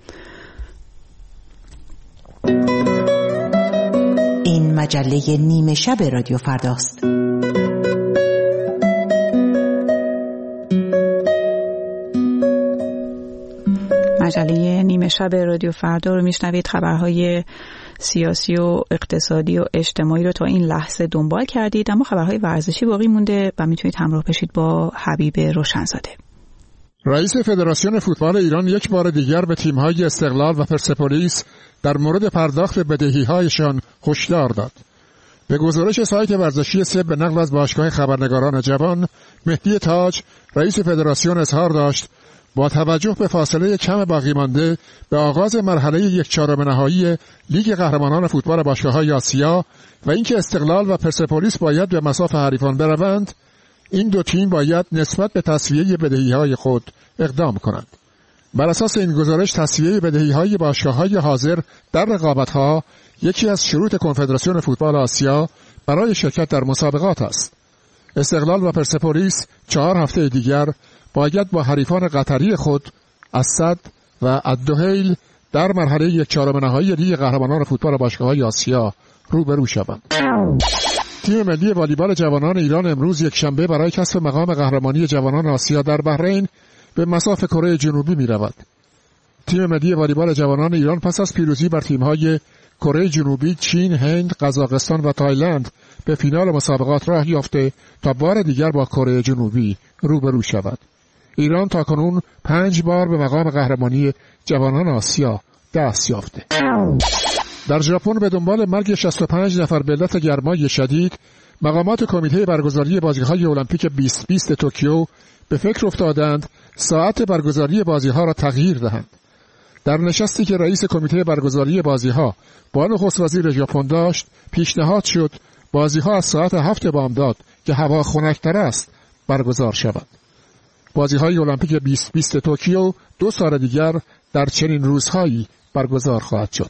Speaker 18: این مجله نیمه شب رادیو فرداست.
Speaker 1: مجله نیمه شب رادیو فردا رو میشنوید. خبرهای سیاسی و اقتصادی و اجتماعی رو تا این لحظه دنبال کردید، اما خبرهای ورزشی باقی مونده و میتونید همراه بشید با حبیب روشنزاده.
Speaker 19: رئیس فدراسیون فوتبال ایران یک بار دیگر به تیم‌های استقلال و پرسپولیس در مورد پرداخت بدهی‌هایشان هشدار داد. به گزارش سایت ورزشی سه به نقل از باشگاه خبرنگاران جوان، مهدی تاج رئیس فدراسیون اظهار داشت با توجه به فاصله کم باقی مانده به آغاز مرحله یک چهارم نهایی لیگ قهرمانان فوتبال باشگاه‌های آسیا و اینکه استقلال و پرسپولیس باید به مصاف حریفان بروند، این دو تیم باید نسبت به تسویه بدهی‌های خود اقدام کنند. بر اساس این گزارش تسویه بدهی‌های باشگاه‌های حاضر در رقابت‌ها یکی از شروط کنفدراسیون فوتبال آسیا برای شرکت در مسابقات است. استقلال و پرسپولیس چهار هفته دیگر باید با حریفان قطری خود اسد و الدحیل در مرحله یک چهارم نهایی لیگ قهرمانان فوتبال باشگاه‌های آسیا روبرو شوند. تیم ملی والیبال جوانان ایران امروز یک شنبه برای کسب مقام قهرمانی جوانان آسیا در بحرین به مصاف کره جنوبی می رود. تیم ملی والیبال جوانان ایران پس از پیروزی بر تیم‌های کره جنوبی، چین، هند، قزاقستان و تایلند به فینال مسابقات راه یافته تا بار دیگر با کره جنوبی روبرو شود. ایران تاکنون پنج بار به مقام قهرمانی جوانان آسیا دست یافته. در ژاپن به دنبال مرگ شصت و پنج نفر به علت گرمای شدید، مقامات کمیته برگزاری بازی‌های المپیک بیست بیست توکیو به فکر افتادند ساعت برگزاری بازی‌ها را تغییر دهند. در نشستی که رئیس کمیته برگزاری بازی‌ها با نخست وزیر ژاپن داشت، پیشنهاد شد بازی‌ها از ساعت هفت بامداد که هوا خنک‌تر است برگزار شود. بازی‌های المپیک بیست بیست توکیو دو سال دیگر در چنین روزهایی برگزار خواهد شد.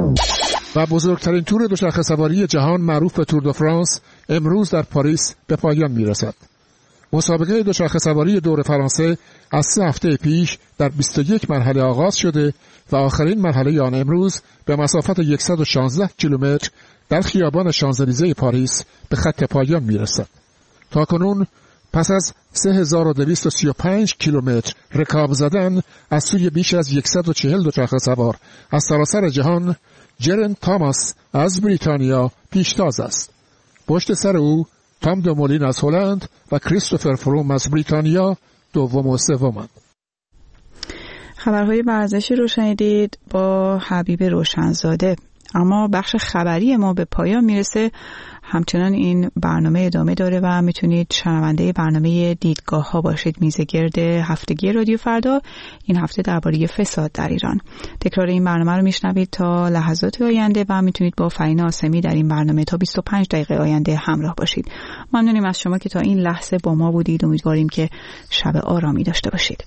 Speaker 19: و بزرگترین تور دوچرخه سواری جهان معروف به تور دو فرانس امروز در پاریس به پایان میرسد. مسابقه دوچرخه سواری دور فرانسه از سه هفته پیش در بیست و یک مرحله آغاز شده و آخرین مرحله آن امروز به مسافت صد و شانزده کیلومتر در خیابان شانزلیزه پاریس به خط پایان میرسد. تاکنون پس از سه هزار و دویست و سی و پنج کیلومتر رکاب زدن از سوی بیش از صد و چهل دوچرخه سوار از سراسر جهان، جرن تاماس از بریتانیا پیشتاز است. پشت سر او تام دومولین از هلند و کریستوفر فروم از بریتانیا دوم و سومند.
Speaker 1: خبرهای ورزشی رو شنیدید با حبیب روشنزاده. اما بخش خبری ما به پایان میرسه. همچنان این برنامه ادامه داره و میتونید شنونده برنامه دیدگاه ها باشید. میزه گرد هفتگی رادیو فردا این هفته درباره فساد در ایران. تکرار این برنامه رو میشنوید تا لحظات آینده و میتونید با فرین آسمی در این برنامه تا بیست و پنج دقیقه آینده همراه باشید. ممنونیم از شما که تا این لحظه با ما بودید. امیدواریم که شب آرامی داشته باشید.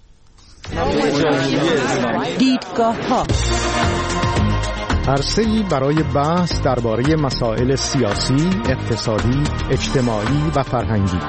Speaker 18: دیدگاه ها
Speaker 20: عرصه‌ای برای بحث درباره مسائل سیاسی، اقتصادی، اجتماعی و فرهنگی.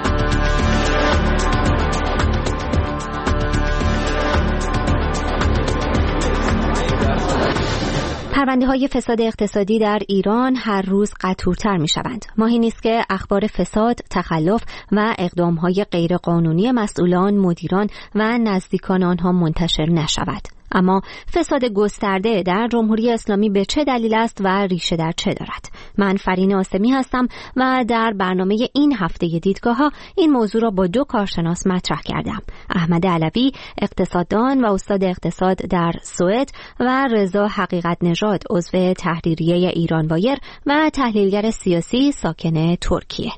Speaker 21: پرونده‌های فساد اقتصادی در ایران هر روز قطورتر می‌شوند. ماهی نیست که اخبار فساد، تخلف و اقدام‌های غیرقانونی مسئولان، مدیران و نزدیکان آنها منتشر نشود. اما فساد گسترده در جمهوری اسلامی به چه دلیل است و ریشه در چه دارد؟ من فرین آسمی هستم و در برنامه این هفته دیدگاه‌ها این موضوع را با دو کارشناس مطرح کردم. احمد علوی، اقتصاددان و استاد اقتصاد در سوئد و رضا حقیقت نژاد، عضو تحریریه ایران وایر و تحلیلگر سیاسی ساکن ترکیه.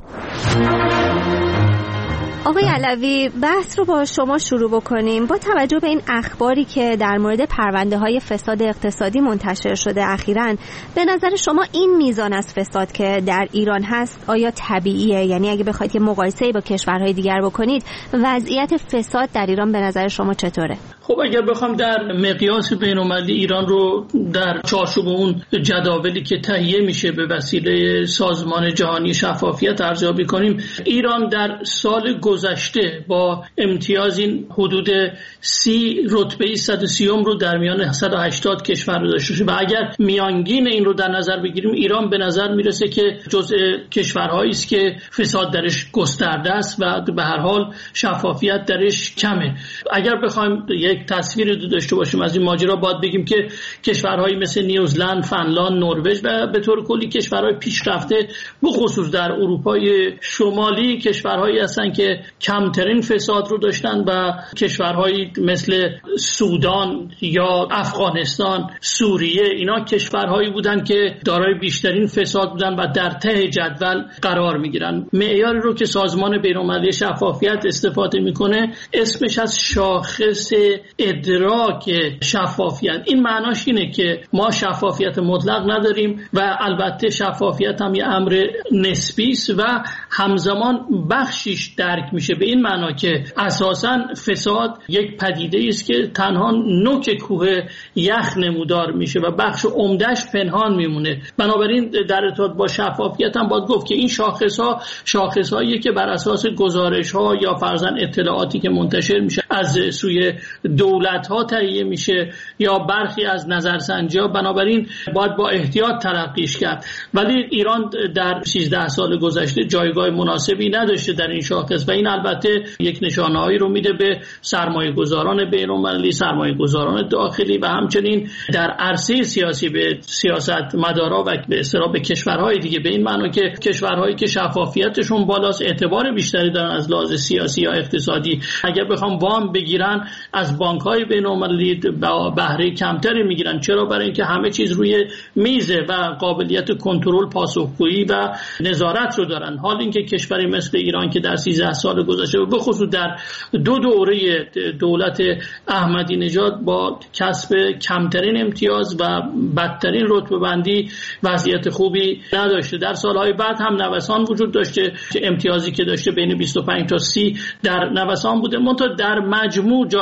Speaker 21: آقای علوی، بحث رو با شما شروع بکنیم. با توجه به این اخباری که در مورد پرونده‌های فساد اقتصادی منتشر شده اخیراً، به نظر شما این میزان از فساد که در ایران هست آیا طبیعیه؟ یعنی اگه بخواید یه مقایسه‌ای با کشورهای دیگر بکنید، وضعیت فساد در ایران به نظر شما چطوره؟
Speaker 22: خب اگر بخوام در مقیاس بین‌المللی ایران رو در چارچوب اون جداولی که تهیه میشه به وسیله سازمان جهانی شفافیت ارزیابی کنیم، ایران در سال گذشته با امتیاز این حدود سی رتبه صد و سی رو در میان صد و هشتاد کشور رو داشته و اگر میانگین این رو در نظر بگیریم، ایران به نظر میرسه که جزء کشورهایی است که فساد درش گسترده است و به هر حال شفافیت درش کمه. اگر بخوایم یک تصویری داشته باشیم از این ماجرا، باید بگیم که کشورهایی مثل نیوزلند، فنلاند، نروژ و به طور کلی کشورهای پیشرفته بخصوص در اروپای شمالی کشورهایی هستند که کمترین فساد رو داشتن و کشورهایی مثل سودان یا افغانستان، سوریه، اینا کشورهایی بودن که دارای بیشترین فساد بودن و در ته جدول قرار میگیرن. معیاری رو که سازمان بین‌المللی شفافیت استفاده میکنه اسمش از شاخص ادراک شفافیت. این معناش اینه که ما شفافیت مطلق نداریم و البته شفافیت هم یه امر نسبی است و همزمان بخشیش درک میشه به این معنا که اساساً فساد یک پدیده است که تنها نوک کوه یخ نمودار میشه و بخش عمدهش پنهان میمونه. بنابراین در ارتباط با شفافیت هم باید گفت که این شاخص ها شاخص هاییه که بر اساس گزارش ها یا فرضاً اطلاعاتی که منتشر میشه از سوی دولت ها تهیه میشه یا برخی از نظرسنجی ها، بنابراین باید با احتیاط تلقیش کرد. ولی ایران در سیزده سال گذشته جایگاه مناسبی نداشته در این شاخص و این البته یک نشانه‌هایی رو میده به سرمایه‌گذاران بین‌المللی، سرمایه‌گذاران داخلی و همچنین در عرصه سیاسی به سیاست مدارا و به اصطلاح به کشورهای دیگه، به این معنی که کشورهایی که شفافیتشون بالاست اعتبار بیشتری دارن از لحاظ سیاسی یا اقتصادی. اگر بخوام وام بگیرن از بانک‌های بین‌المللی با بهره کمتری میگیرن. چرا؟ برای اینکه همه چیز روی میزه و قابلیت کنترل، پاسخگویی و نظارت رو دارن. حال اینکه کشوری مثل ایران که در سیزده سال گذشته و به خصوص در دو دوره دولت احمدی نژاد با کسب کمترین امتیاز و بدترین رتبه بندی وضعیت خوبی نداشته. در سالهای بعد هم نوسان وجود داشته، امتیازی که داشته بین بیست و پنج تا سی در نوسان بوده، منتها در مجموع جایگاه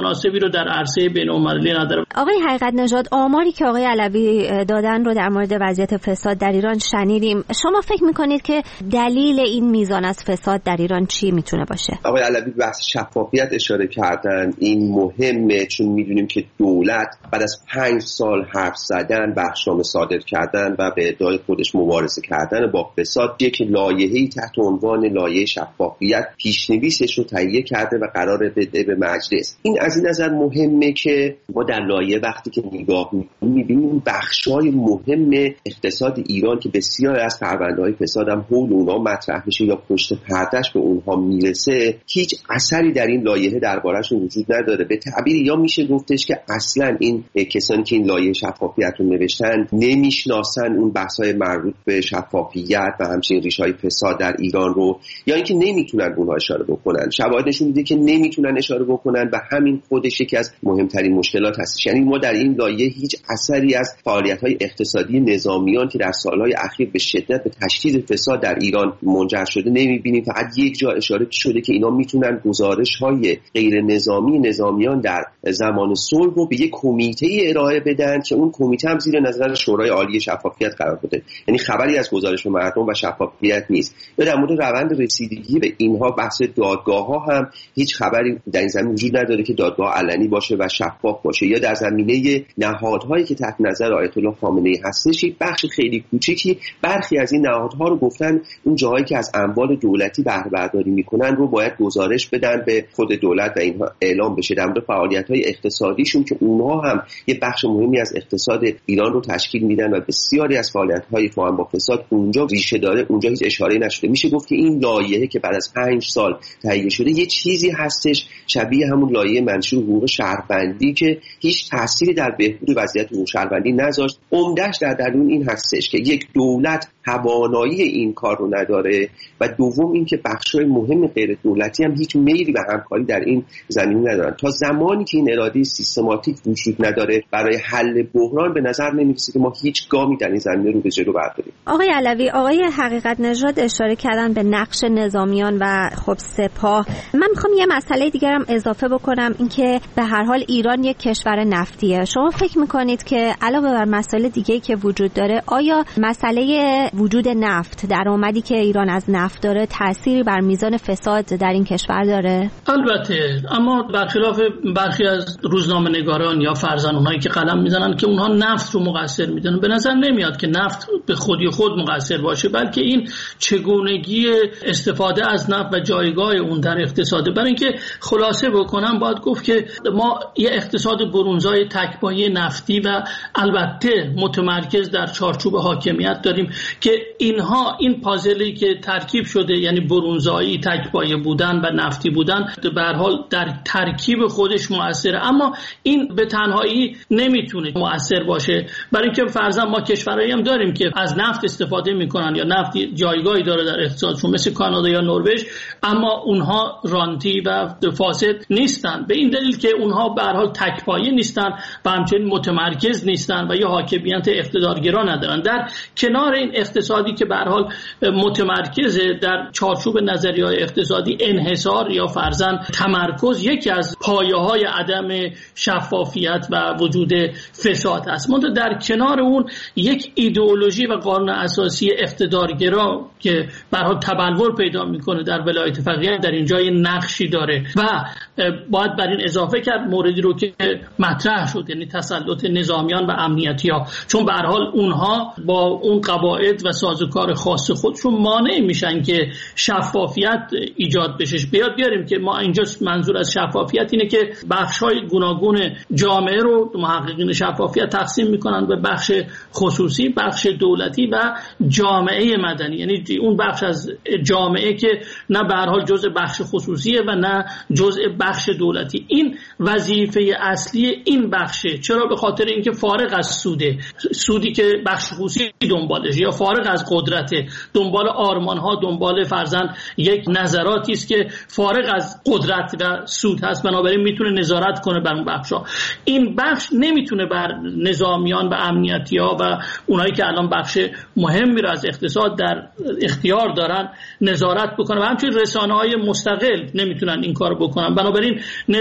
Speaker 22: مناسبی رو در عرصه بین‌المللی نداره.
Speaker 21: آقای حقیقت نژاد، آماری که آقای علوی دادن رو در مورد وضعیت فساد در ایران شنیدیم. شما فکر میکنید که دلیل این میزان از فساد در ایران چی میتونه باشه؟
Speaker 3: آقای علوی بحث شفافیت اشاره کردن. این مهمه چون میدونیم که دولت بعد از پنج سال حرف زدن، بخشنامه صادر کردن و به ادعای خودش مبارزه کردن با فساد، یک لایحه‌ای تحت عنوان لایحه شفافیت پیش‌نویسش رو تهیه کرده و قراره بده به مجلس. این از این نظر مهمه که ما در لایحه وقتی که نگاه می‌کنیم می‌بینیم بخش‌های مهم اقتصاد ایران که بسیار از پرونده‌های فساد هم حول اونها مطرح میشه یا پشت پردهش به اونها میرسه، هیچ اثری در این لایحه درباره‌شون وجود نداره. به تعبیر یا میشه گفتش که اصلاً این کسانی که این لایحه شفافیت رو نوشتن نمیشناسن اون بحث‌های مربوط به شفافیت و همچنین ریشه‌های فساد در ایران رو، یا اینکه نمیتونن به اونها اشاره بکنن. شواهد نشون میده که نمیتونن اشاره بکنن و همین خودش یکی از مهمترین مشکلات هست. یعنی ما در این لایحه هیچ اثری از فعالیت‌های اقتصادی نظامیان که در سالهای اخیر به شدت به تشدید فساد در ایران منجر شده نمیبینیم. فقط یک جا اشاره شده که اینا میتونن گزارش‌های غیر نظامی نظامیان در زمان صلح رو به یک کمیته ارائه بدن که اون کمیته هم زیر نظر شورای عالی شفافیت قرار بده. یعنی خبری از گزارش مردم و شفافیت نیست. یا در مورد روند رسیدگی به اینها بحث دادگاه‌ها هم هیچ خبری در این زمینه وجود نداره که دادگاه علنی باشه و شفاف باشه. یا در زمینه نهادهایی که تحت نظر آیت الله خامنه‌ای هستش، یک بخش خیلی کوچیکی برخی از این نهادها رو گفتن اون جاهایی که از اموال دولتی بهره برداری میکنن رو باید گزارش بدن به خود دولت و اینها اعلام بشه. در مورد فعالیت‌های اقتصادیشون که اونها هم یه بخش مهمی از اقتصاد ایران رو تشکیل میدن و بسیاری از فعالیت‌های توأم با فساد اونجا ریشه داره، اونجا هیچ اشاره نشده. میشه گفت که این لایحه که بعد از پنج سال تهیه شده یه چیزی هستش شبیه همون لایحه منشور حقوق شهروندی که هیچ تأثیری در بهبود وضعیت حقوق شهروندی نذاشت. عمده‌اش در درون این هستش که یک دولت توانایی این کار رو نداره و دوم اینکه بخش‌های مهم غیر دولتی هم هیچ میلی به همکاری در این زمینه ندارن. تا زمانی که این اراده سیستماتیک وجود نداره برای حل بحران به نظر نمی‌رسه که ما هیچ گامی در این زمینه رو به جلو برداریم.
Speaker 21: آقای علوی، آقای حقیقت نژاد اشاره کردن به نقش نظامیان و خب سپاه. من می‌خوام یه مسئله دیگه هم اضافه بکنم، اینکه به هر حال ایران یک کشور نفتیه. شما فکر می‌کنید که علاوه بر مسائل دیگه‌ای که وجود داره، آیا مسئله وجود نفت، درآمدی که ایران از نفت داره، تأثیری بر میزان فساد در این کشور داره؟
Speaker 22: البته، اما برخلاف برخی از روزنامه‌نگاران یا فرضاً اونایی که قلم میزنن که اونها نفت رو مقصر میدونن، به نظر نمیاد که نفت به خودی خود مقصر باشه، بلکه این چگونگی استفاده از نفت و جایگاه اون در اقتصاد. برای اینکه خلاصه بکنم باید گفت که ما یه اقتصاد برونزای تک‌پایه نفتی و البته متمرکز در چارچوب حاکمیت داریم که اینها این پازلی که ترکیب شده، یعنی برونزایی، تک‌پایه بودن و نفتی بودن، به هر حال در ترکیب خودش مؤثره، اما این به تنهایی نمیتونه مؤثر باشه. برای اینکه فرضاً ما کشورهایی هم داریم که از نفت استفاده میکنن یا نفت جایگاهی داره در اقتصادشون مثل کانادا یا نروژ، اما اونها رانتی و فاسد نیستن، به این دلیل که اونها به هر حال تک‌پایه نیستن و همچنین متمرکز نیستن و یا حاکمیت اقتدارگرا ندارن. در کنار این اقتصادی که به هر حال متمرکزه در چارچوب نظریه‌های اقتصادی، انحصار یا فرضاً تمرکز یکی از پایه‌های عدم شفافیت و وجود فساد است. منتها در کنار اون یک ایدئولوژی و قانون اساسی اقتدارگرا که به هر حال تبلور پیدا میکنه در ولایت فقیه در اینجا نقشی داره و باید بر این اضافه کرد موردی رو که مطرح شد، یعنی تسلط نظامیان و امنیتی‌ها، چون به هر حال اونها با اون قواعد و سازوکار خاص خودشون مانع میشن که شفافیت ایجاد بشه. بیاد بیاریم که ما اینجا منظور از شفافیت اینه که بخش‌های گوناگون جامعه رو محققین شفافیت تقسیم میکنن به بخش خصوصی، بخش دولتی و جامعه مدنی، یعنی اون بخش از جامعه که نه به هر حال جزء بخش خصوصیه و نه جزء بخش دولتی. این وظیفه اصلی این بخشه. چرا؟ به خاطر اینکه فارغ از سوده، سودی که بخش خصوصی دنبالش، یا فارغ از قدرته، دنبال آرمان‌ها، دنبال فرضاً یک نظراتی است که فارغ از قدرت و سود هست، بنابراین میتونه نظارت کنه بر اون بخشا. این بخش نمیتونه بر نظامیان و امنیتی‌ها و اونایی که الان بخش مهمی رو از اقتصاد در اختیار دارن نظارت بکنه و همچنین رسانه‌های مستقل نمیتونن این کارو بکنن. بنابراین نظارت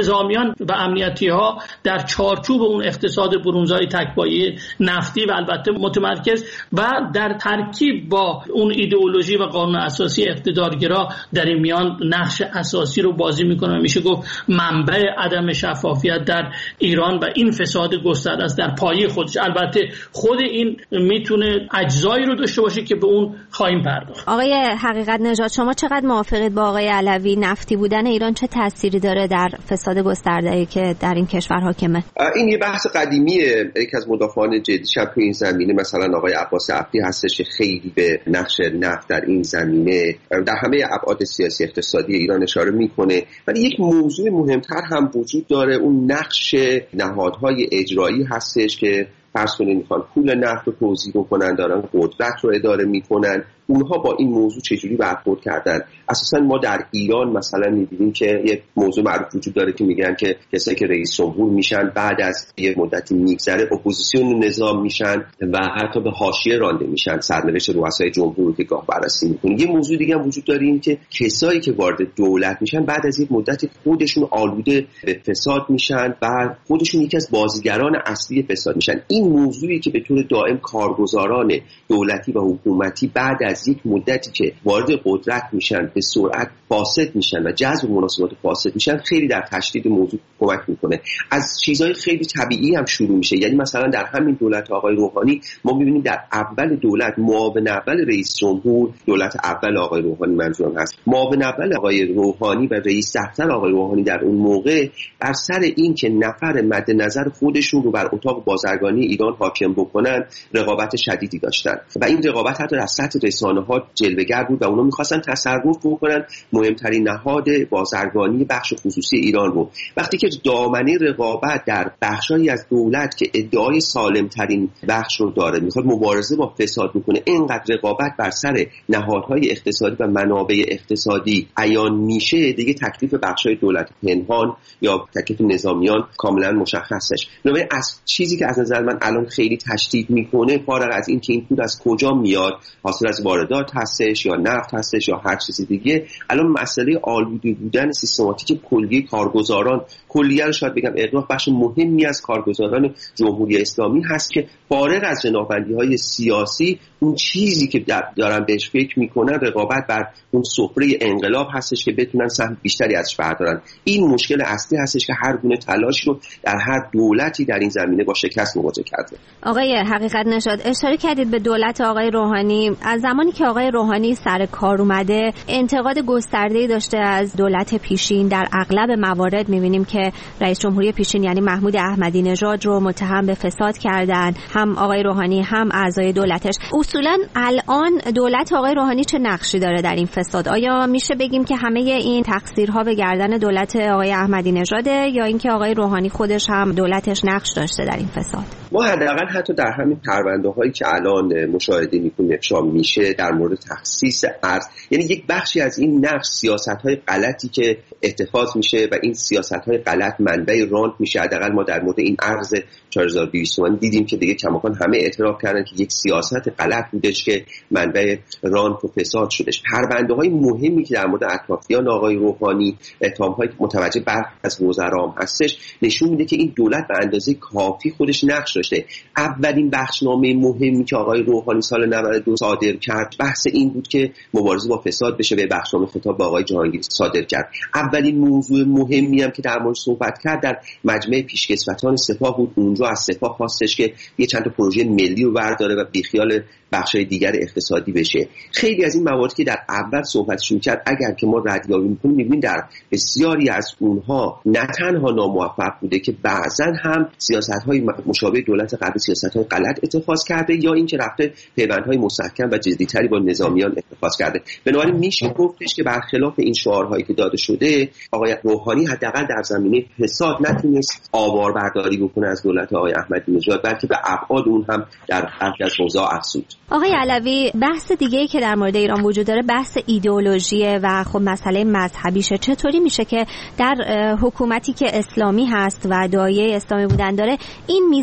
Speaker 22: نظامیان و امنیتی ها در چارچوب اون اقتصاد برونزای تک‌پایه نفتی و البته متمرکز و در ترکیب با اون ایدئولوژی و قانون اساسی اقتدارگرا در این میان نقش اساسی رو بازی میکنه. میشه گفت منبع عدم شفافیت در ایران و این فساد گسترده است در پایه خودش. البته خود این میتونه اجزایی رو داشته باشه که به اون خواهیم پرداخت.
Speaker 21: آقای حقیقت نژاد، شما چقدر موافقید با آقای علوی؟ نفتی بودن ایران چه تأثیری داره در فساد گسترده‌ای که در این کشور حاکمه؟
Speaker 3: این یه بحث قدیمیه. یکی از مدافعان جدیش هم تو این زمینه مثلا آقای عباس عبدی هستش که خیلی به نقش نفت در این زمینه در همه ابعاد سیاسی اقتصادی ایران اشاره میکنه. ولی یک موضوع مهمتر هم وجود داره، اون نقش نهادهای اجرایی هستش که فرض کنید میخوان پول نفت رو توزیع بکنن، دارن قدرت رو اداره میکنن. اونها با این موضوع چجوری برخورد کردن؟ اساسا ما در ایران مثلا می‌بینیم که یک موضوع معروف وجود داره که میگن که کسایی که رئیس جمهور میشن بعد از یه مدتی میگذره اپوزیسیون نظام میشن و حتی به حاشیه رانده میشن. سرنوشت رؤسای جمهور که گاه بررسی میکنه. یه موضوع دیگه هم وجود داره، این که کسایی که وارد دولت میشن بعد از یک مدتی خودشون آلوده به فساد میشن و خودشون یکی از بازیگران اصلی فساد میشن. این موضوعی که به طور دائم کارگزاران دولتی و حکومتی بعد از یک مدتی که وارد قدرت میشن به سرعت فاسد میشن و جذب مناسبات فاسد میشن خیلی در تشدید موضوع کمک میکنه. از چیزهای خیلی طبیعی هم شروع میشه. یعنی مثلا در همین دولت آقای روحانی ما میبینیم در اول دولت معاون اول رئیس جمهور، دولت اول آقای روحانی منظورم هست، معاون اول آقای روحانی و رئیس دفتر آقای روحانی در اون موقع بر سر این که نفر مد نظر خودشون رو بر اتاق بازرگانی ایران حاکم بکنن رقابت شدیدی داشتن و این رقابت حتی در سطح رسانه‌ها جلوه‌گر بود و اونا می‌خواستن تصرف بکنن مهمترین نهاد بازرگانی بخش خصوصی ایران رو. وقتی که دامنه رقابت در بخشایی از دولت که ادعای سالم‌ترین بخش رو داره میخواد مبارزه با فساد بکنه، اینقدر رقابت بر سر نهادهای اقتصادی و منابع اقتصادی عیان میشه، دیگه تکلیف بخشای دولت پنهان یا تکلیف نظامیان کاملا مشخصش. نوعی از چیزی که از نظر من الان خیلی تشدید میکنه، فارغ از این که این پول از کجا میاد، حاصل از واردات هستش یا نفت هستش یا هر چیز دیگه، الان مسئله آلوده بودن سیستماتیک کلیه کارگزاران، کلیه رو شاید بگم اغراق بخش مهمی از کارگزاران جمهوری اسلامی هست که فارغ از جنابندی‌های سیاسی اون چیزی که دارن بهش فکر میکنن رقابت بر اون سفره انقلاب هستش که بتونن سهم بیشتری ازش بردارن. این مشکل اصلی هستش که هر گونه تلاش رو در هر دولتی در این زمینه با شکست مواجه کرده.
Speaker 21: آقای حقیقت نژاد، اشاره کردید به دولت آقای روحانی. از زمانی که آقای روحانی سر کار اومده انتقاد گسترده‌ای داشته از دولت پیشین. در اغلب موارد می‌بینیم که رئیس جمهوری پیشین یعنی محمود احمدی نژاد رو متهم به فساد کردن، هم آقای روحانی هم اعضای دولتش. اصولاً الان دولت آقای روحانی چه نقشی داره در این فساد؟ آیا میشه بگیم که همه این تقصیرها به گردن دولت آقای احمدی نژاده یا اینکه آقای روحانی خودش هم دولتش نقش داشته در این فساد؟
Speaker 3: ما حداقل حتی در همین پرونده‌هایی که الان مشاهده می‌کنیم افشا میشه در مورد تخصیص ارز، یعنی یک بخشی از این نقش سیاست‌های غلطی که اتخاذ میشه و این سیاست‌های غلط منبع رانت میشه. حداقل ما در مورد این ارز چهار هزار و دویست تومان دیدیم که دیگه کماکان همه اعتراف کردن که یک سیاست غلط بودش که منبع رانت و فساد شدش. پرونده‌های مهمی که در مورد اطرافیان آقای روحانی، اتهام‌هایی که متوجه برخی از وزرا هستش، نشون میده که این دولت به اندازه کافی خودش نقش داشته. اولین بخشنامه مهمی که آقای روحانی سال نود و دو صادر کرد بحث این بود که مبارزه با فساد بشه و بخشنامه خطاب به آقای جهانگیری صادر کرد. اولین موضوع مهمی هم که در مورد صحبت کرد در مجمع پیشکسوتان سپاه بود. اونجا از سپاه خواستش که یه چند تا پروژه ملی رو برداره و بیخیال بخشای دیگر اقتصادی بشه. خیلی از این مواردی که در اول صحبتشون کرد اگر که ما ردیابی می‌کنیم می‌بینیم در بسیاری از اونها نه تنها ناموفق بوده که بعضاً هم سیاست‌های مشابه دولت قبل سیاست‌های غلط اتخاذ کرده یا اینکه رفته پیوندهای مستحکم و جدی‌تری با نظامیان اتخاذ کرده. بنابراین میشه گفتش که برخلاف این شعارهایی که داده شده آقای روحانی حداقل در زمینه فساد نتونست آوار برداری بکنه از دولت آقای احمدی نژاد، بلکه به ابعاد اون هم در برخی از حوزه‌ها افزود.
Speaker 21: آقای علوی، بحث دیگه‌ای که در مورد ایران وجود داره بحث ایدئولوژیه و خب مسئله مذهبیشه. چطوری میشه که در حکومتی که اسلامی هست و دایه اسلامی بودن داره این میزان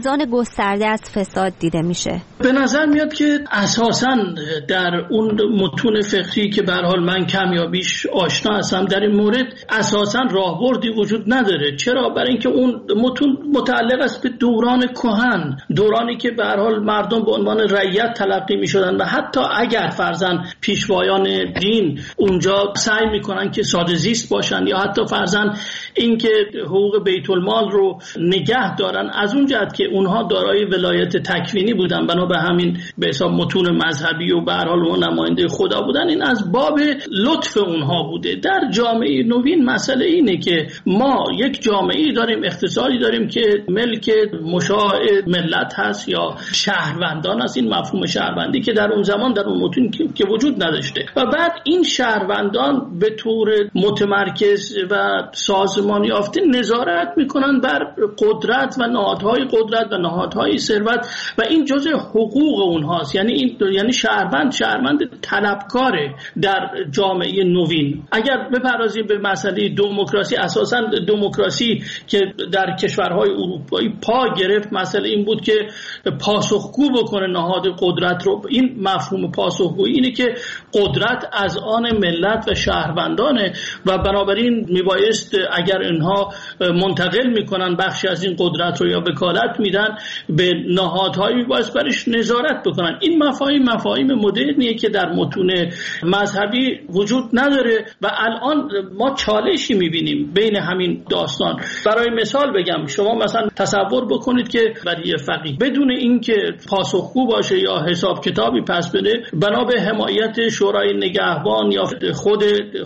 Speaker 21: گسترده از فساد دیده میشه؟
Speaker 22: به نظر میاد که اساساً در اون متون فقهی که به هر حال من کمیابیش آشنا هستم در این مورد اساساً راهبردی وجود نداره. چرا؟ برای اینکه اون متون متعلق است به دوران کهن، دورانی که به هر حال مردم به عنوان رعیت تلقی میشدن و حتی اگر فرضاً پیشوایان دین اونجا سعی میکنن که ساده زیست باشن یا حتی فرضاً اینکه حقوق بیت المال رو نگه دارن، از اون جهت که اونها دارای ولایت تکوینی بودن، بنا به همین به حساب متون مذهبی و به هر حال اون نماینده خدا بودن، این از باب لطف اونها بوده. در جامعه نوین مسئله اینه که ما یک جامعه داریم، اقتصادی داریم که ملک مشاع ملت هست یا شهروندان هست. این مفهوم شهروندی که در اون زمان در اون متون که وجود نداشته و بعد این شهروندان به طور متمرکز و سازمانی یافته نظارت میکنن بر قدرت و نهادهای قدرت و نهادهای ثروت و این جزء حقوق اونهاست. یعنی این یعنی شهروند شهروند طلبکاره در جامعه نوین. اگر بپردازیم به مسئله دموکراسی، اساساً دموکراسی که در کشورهای اروپایی پا گرفت مسئله این بود که پاسخگو بکنه نهاد قدرت رو. این مفهوم پاسخگویی اینه که قدرت از آن ملت و شهروندانه و بنابراین میبایست اگر اینها منتقل میکنن بخشی از این قدرت رو یا وکالت میدن به نهادهایی، میبایست برش نظارت بکنن. این مفاهیم مفاهیم مدرنیه که در متون مذهبی وجود نداره و الان ما چالشی میبینیم بین همین داستان. برای مثال بگم، شما مثلا تصور بکنید که ولی فقیه بدون اینکه پاسخگو باشه یا حساب کتابی پس بده، بنا به حمایت شورای نگهبان یا خود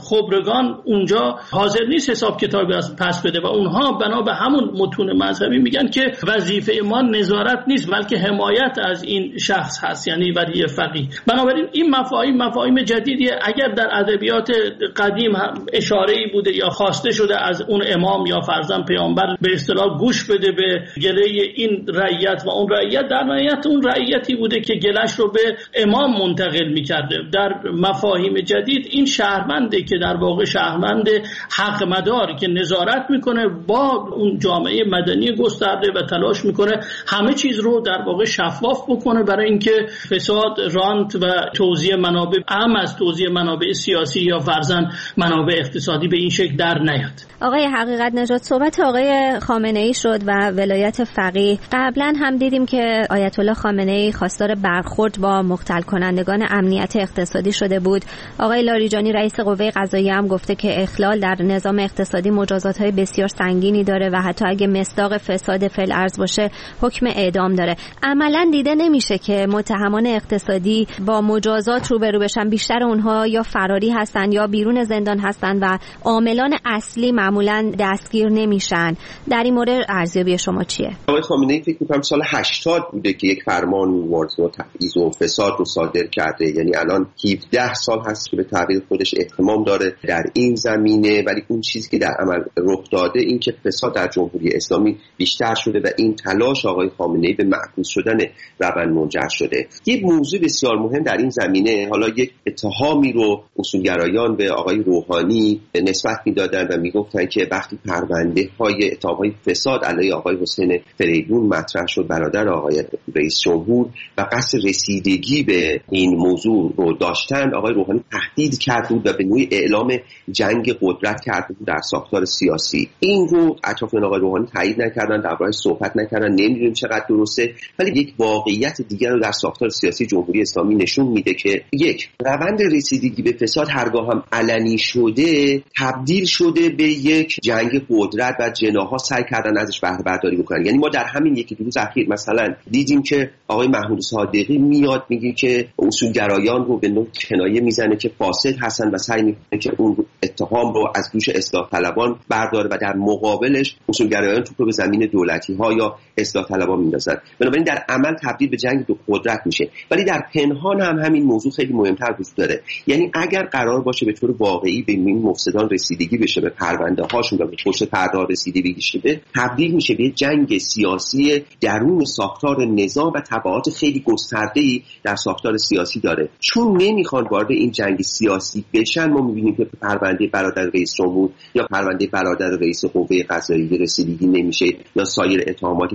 Speaker 22: خبرگان اونجا حاضر نیست حساب کتابی پس بده و اونها بنا به همون متون مذهبی میگن که وظیفه ما نظارت نیست بلکه حمایت از این شخص هست، یعنی ولی فقیه. بنابراین این مفاهیم مفاهیم جدیدیه. اگر در ادبیات قدیم اشاره‌ای بوده یا خواسته شده از اون امام یا فرزند پیامبر به اصطلاح گوش بده به گله این رعیت و اون رعیت، در نهایت اون رعیتی بوده که گلش رو به امام منتقل می‌کرده. در مفاهیم جدید این شهرونده که در واقع شهروند حق مدار که نظارت میکنه با اون جامعه مدنی گسترده و تلاش میکنه همه چیز رو در واقع شفاف بکنه برای اینکه فساد، رانت و توزیع منابع اهم از توزیع منابع سیاسی یا فرضاً منابع اقتصادی به این شکل در نیاد.
Speaker 21: آقای حقیقت نژاد، صحبت آقای خامنه ای شد و ولایت فقیه. قبلا هم دیدیم که آیت الله خامنه ای خواستار برخورد با مختل کنندگان امنیت اقتصادی شده بود. آقای لاریجانی رئیس قوه قضاییه هم گفته که اخلال در نظام اقتصادی مجازات‌های بسیار سنگینی داره و حتی اگه مصداق فساد فعل ارز باشه حکم اعدام داره. عملاً دیده نمیشه که متهمان اقتصادی با مجازات روبرو بشن. بیشتر اونها یا فراری هستن یا بیرون زندان هستن و عاملان اصلی معمولاً دستگیر نمیشن. در این مورد ارزیابی شما چیه؟
Speaker 3: آقای خامنه‌ای فکر می‌کنم سال هشتاد بوده که یک فرمان مبارزه با تبعیض و فساد رو صادر کرده. یعنی الان هفده سال هست که به تغییر خودش اهتمام داره در این زمینه، ولی اون چیزی که در عمل رخ داده این که فساد در جمهوری اسلامی بیشتر شده و این تلاش آقای خامنه‌ای به معکوس شدن روند منجر شده. یک موضوع بسیار مهم در این زمینه، حالا یک اتهامی رو اصولگرایان به آقای روحانی نسبت میدادن و میگفتن که وقتی پرونده های اتهام‌های فساد علیه آقای حسین فریدون مطرح شد، برادر آقای رئیس جمهور، و قصد رسیدگی به این موضوع رو داشتن، آقای روحانی تهدید کرد بود و به نوعی اعلام جنگ قدرت کرده بود در ساختار سیاسی. این رو اطرافیان آقای روحانی تایید نکردن، درباره‌اش صحبت نکردن، نمیدونیم چقدر درسته، ولی یک واقعیت دیگر رو در ساختار سیاسی جمهوری اسلامی نشون میده که یک روند رسیدگی به فساد هرگاه هم علنی شده تبدیل شده به یک جنگ قدرت و جناح‌ها سعی کردن ازش بهره برداری بکنن. یعنی ما در همین یکی دو روز اخیر مثلا دیدیم که آقای محمود صادقی میاد میگه که اصولگرایان رو به نوع کنایه میزنه که فاسد هستن و سعی میکنه که اون اتهام رو از دوش اصلاح طلبان برداره و در مقابلش اصولگرایان توپ رو به زمین دولتی ها یا اصلاح طلبان میندازن. بنابراین در عمل تبدیل به جنگ دو قدرت میشه، ولی در پنهان هم همین موضوع خیلی مهمتر وجود داره. یعنی اگر قرار باشه به طور واقعی به این مفسدان رسیدگی بشه، به پرونده هاشون و به پشت پرده رسیدگی بشه، تبدیل میشه به جنگ سیاسی درون ساختار نظام و تبعات خیلی گسترده‌ای در ساختار سیاسی داره. چون نمیخوان وارد این جنگ سیاسی بشن، ما میبینیم که پرونده برادر رئیس جمهور یا پرونده برادر رئیس قوه قضاییه رسیدگی نمیشه یا سایر اتهاماتی در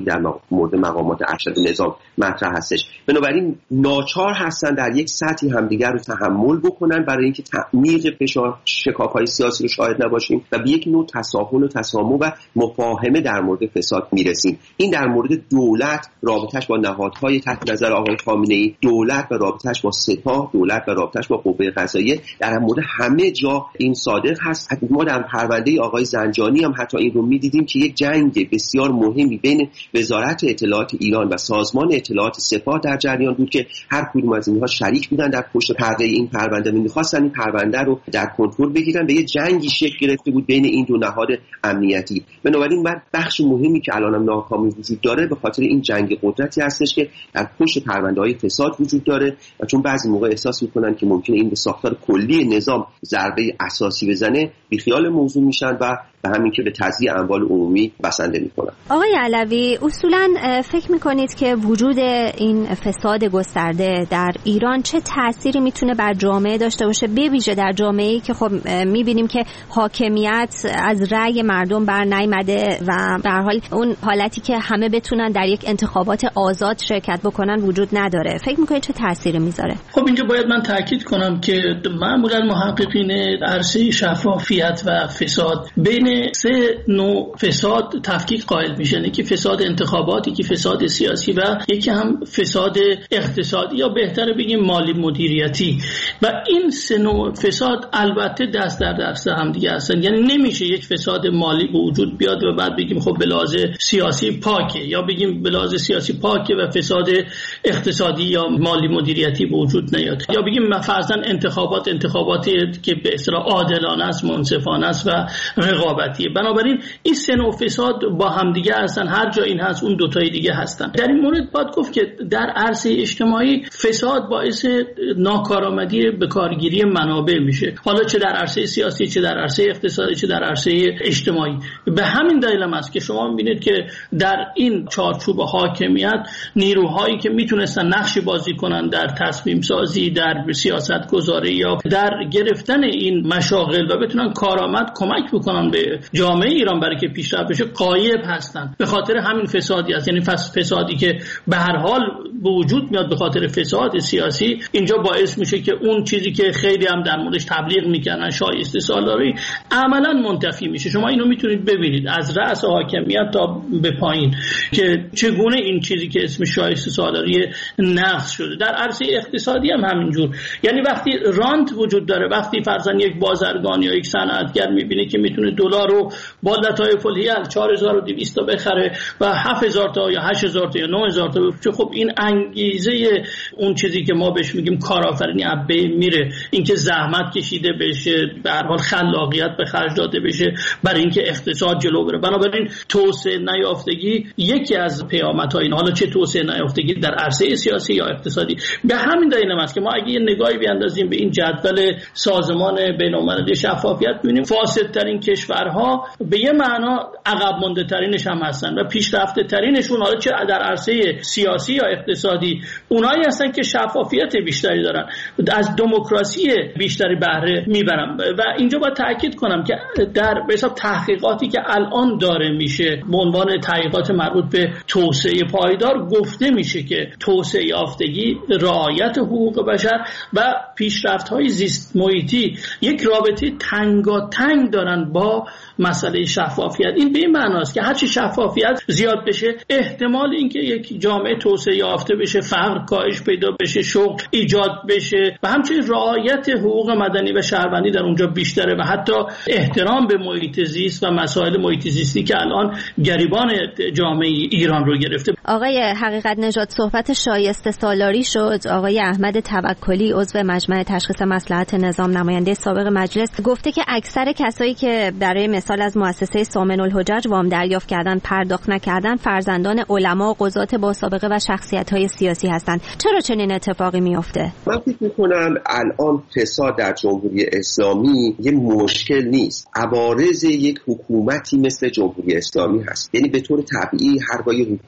Speaker 3: مورد مقامات ارشد نظام مطرح هستش. بنابراین ناچار هستن در یک سطحی همدیگر رو تحمل بکنن برای اینکه تعمیق فشار شکاف‌های سیاسی رو شاهد نباشیم و به یک نوع تساهل و تسامح و مفاهمه در مورد فساد میرسیم. این در مورد دولت، رابطش با نهادهای تحت نظر آقای خامنه‌ای، دولت و رابطش با سپاه، دولت و رابطش با قوه قضاییه، در مورد همه جا این صادق هست. ما در پرونده آقای زنجانی هم حتی این رو می‌دیدیم که یک جنگ بسیار مهمی بین وزارت اطلاعات ایران و سازمان اطلاعات سپاه در جریان بود که هر کدوم از اینها شریک بودن در پشت پرده این پرونده و می‌خواستن این پرونده رو در کنترل بگیرن. به یه جنگی شکل گرفته بود بین این دو نهاد امنیتی. بنابراین من بخش مهمی که الانم ناکامی وجود داره به خاطر این جنگ قدرتی هستش که در پشت پرونده‌های فساد وجود داره و چون بعضی موقع احساس می‌کنن که ممکنه این به ساختار کلی نظام ضربه اساسی بزنه، بیخیال موضوع میشن و به همین که به تضییع اموال عمومی بسنده میکنن.
Speaker 21: آقای علوی، اصولا فکر میکنید که وجود این فساد گسترده در ایران چه تأثیری میتونه بر جامعه داشته باشه، به ویژه در جامعه‌ای که خب میبینیم که حاکمیت از رأی مردم بر نیامده و در حال اون حالتی که همه بتونن در یک انتخابات آزاد شرکت بکنن وجود نداره. فکر میکنید چه تأثیری میذاره؟
Speaker 22: خب اینجا باید من تاکید کنم که معمولا محققین عرصه شفافیت و فساد بین سه نوع فساد تفکیک قائل میشن، یکی فساد انتخاباتی، یکی فساد سیاسی و یکی هم فساد اقتصادی یا بهتره بگیم مالی مدیریتی. و این سه نوع فساد البته دست در دست هم دیگه هستن. یعنی نمیشه یک فساد مالی به وجود بیاد و بعد بگیم خب به لحاظ سیاسی پاکه، یا بگیم به لحاظ سیاسی پاکه و فساد اقتصادی یا مالی مدیریتی به وجود نیاد، یا بگیم فرضاً انتخابات انتخاباتی که به اصطلاح عادلانه است، منصفانه است و رقابتیه. بنابراین این سه نوع فساد با همدیگه هستن، هر جا این هست اون دوتای دیگه هستن. در این مورد باید گفت که در عرصه اجتماعی فساد باعث ناکارآمدی به کارگیری منابع میشه، حالا چه در عرصه سیاسی، چه در عرصه اقتصادی، چه در عرصه اجتماعی. به همین دلیل هم است که شما میبینید که در این چارچوب حاکمیت نیروهایی که میتونستن نقشی بازی کنن در تصمیم سازی، در سیاست گذاری یا در گرفتن این مشاغل و بتونن کارآمد کمک بکنن به جامعه ایران برای که پیشرفت بشه، غایب هستن. به خاطر همین فسادی است، یعنی فسادی که به هر حال به وجود میاد به خاطر فساد سیاسی، اینجا باعث میشه که اون چیزی که خیلی هم در موردش تبلیغ میکنن شایسته سالاری عملا منتفی میشه. شما اینو میتونید ببینید از رأس حاکمیت تا به پایین که چگونه این چیزی که اسم شایسته سالاری نقض شده. در عرصه اقتصادی هم همینجور، یعنی وقتی رانت وجود داره، وقتی فرضاً یک بازرگان یا یک صنعتگر میبینه که میتونه دلار رو با لطایف الحیل چهار هزار و دویست تا بخره و هفت هزار تا یا هشت هزار تا یا نه هزار تا بفروشه، خب این انگیزه اون چیزی که ما بهش میگیم کارآفرینی عبه میره، اینکه زحمت کشیده بشه، به هر حال خلاقیت به خرج داده بشه برای اینکه اقتصاد جلو بره. بنابراین توسعه نیافتگی یکی از پیامدهای این، حالا چه توسعه نیافتگی در عرصه سیاسی یا اقتصادی. به همین دلیل است که ما اگه یه نگاهی بیاندازیم به این جدول سازمان بین‌المللی شفافیت ببینیم فاسدترین کشورها به یه معنا عقب مونده ترینش هم هستن و پیشرفته ترینشون، حالا چه در عرصه سیاسی یا اقتصادی، اونایی هستن که شفافیت بیشتری دارن، از دموکراسی بیشتری بهره میبرن. و اینجا باید تاکید کنم که در به حساب تحقیقاتی که الان داره میشه به عنوان تحقیقات مربوط به توسعه پایدار، گفته میشه که توسعه یافتگی، رعایت حقوق بشر و پیشرفت‌های زیست محیطی یک رابطه تنگاتنگ دارن با مسئله شفافیت. این به این معناست که هرچی شفافیت زیاد بشه، احتمال اینکه یک جامعه توسعه یافته بشه، فقر کاهش پیدا بشه، شغل ایجاد بشه و همچنین رعایت حقوق مدنی و شهروندی در اونجا بیشتره و حتی احترام به محیط زیست و مسائل محیط زیستی که الان گریبان جامعه ایران رو گرفته.
Speaker 21: آقای حقیقت نژاد، صحبت شایسته سالاری شد. آقای احمد توکلی عضو مجمع تشخیص مصلحت نظام، نماینده سابق مجلس، گفته که اکثر کسایی که برای مثال از مؤسسه سامن الحجج وام دریافت کردن پرداخت نکردن فرزندان علما و قضات با سابقه و شخصیت‌های سیاسی هستند. چرا چنین اتفاقی میفته؟
Speaker 3: من فکر می‌کنم الان فساد در جمهوری اسلامی یه مشکل نیست، عوارض یک حکومتی مثل جمهوری اسلامی هست. یعنی به طور طبیعی هرگاه حکومتی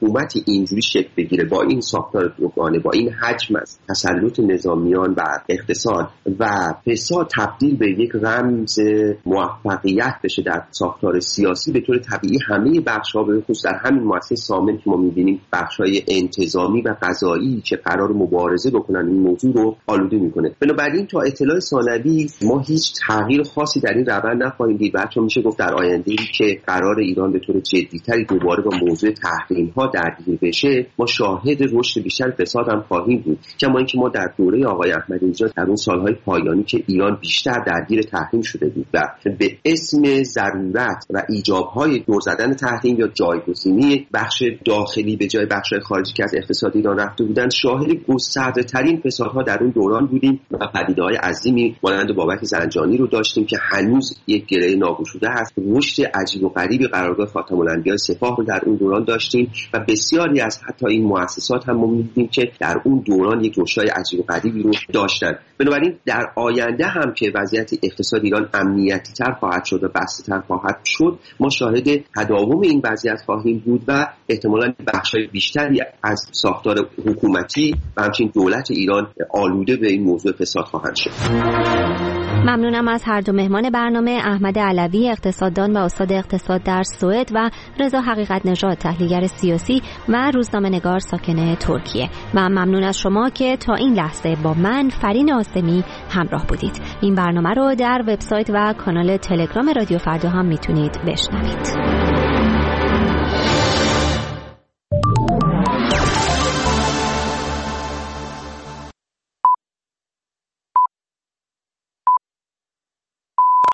Speaker 3: اینجوری شکل بگیره، با این ساختار دوگانه، با این حجم از تسلط نظامیان و اقتصاد و فساد تبدیل به یک رمز موفقیت بشه در ساختار سیاسی، به طور طبیعی همه بخش‌ها به خصوص در همین مؤسسه سامن که ما می‌بینیم بخش‌های انتظامی و قضایی که قرار مبارزه بکنن این موضوع رو آلوده می‌کنه. بنابراین تا اطلاع ثانوی ما هیچ تغییر خاصی در این روند نخواهیم دید. بلکه میشه گفت در آینده‌ای که قرار ایران به طور جدی‌تری دوباره با موضوع تحریم‌ها درگیر بشه، ما شاهد رشد بیشتر فساد هم خواهیم بود. کما اینکه ما در دوره آقای احمدی نژاد در اون سال‌های پایانی که ایران بیشتر درگیر تحریم شده بود و به اسم ضرورت و ایجاب‌های دور زدن تحریم یا جایگزینی بخش داخلی به جای بخش‌های خارجی که از اقتصاد ایران رفته بودند، شاهد گسترده‌ترین فسادها در اون دوران بودیم و پدیده‌های عظیمی مانند بابک زنجانی رو داشتیم که هنوز یک گره ناگشوده هست. رشد عجیب و غریبی قرارگاه خاتم الانبیاء سپاه رو در اون دوران داشتیم و بسیاری از حتی این مؤسسات هم ما می‌دیدیم که در اون دوران یک رشد عجیب و غریبی رو داشتن. بنابراین در آینده هم که وضعیت اقتصاد ایران امنیتی تر خواهد شد و بسته تر خواهد شد، ما شاهد تداوم این وضعیت خواهیم بود و احتمالاً بخش‌های بیشتری از ساختار حکومتی و همچنین دولت ایران آلوده به این موضوع فساد خواهند شد.
Speaker 21: ممنونم از هر دو مهمان برنامه، احمد علوی اقتصاددان و استاد اقتصاد در سوئد و رضا حقیقت نژاد تحلیلگر سیاسی و روزنامه‌نگار ساکن ترکیه. و ممنون از شما که تا این لحظه با من فرین آسمی همراه بودید. این برنامه رو در وبسایت و کانال تلگرام رادیو فردا هم میتونید بشنوید.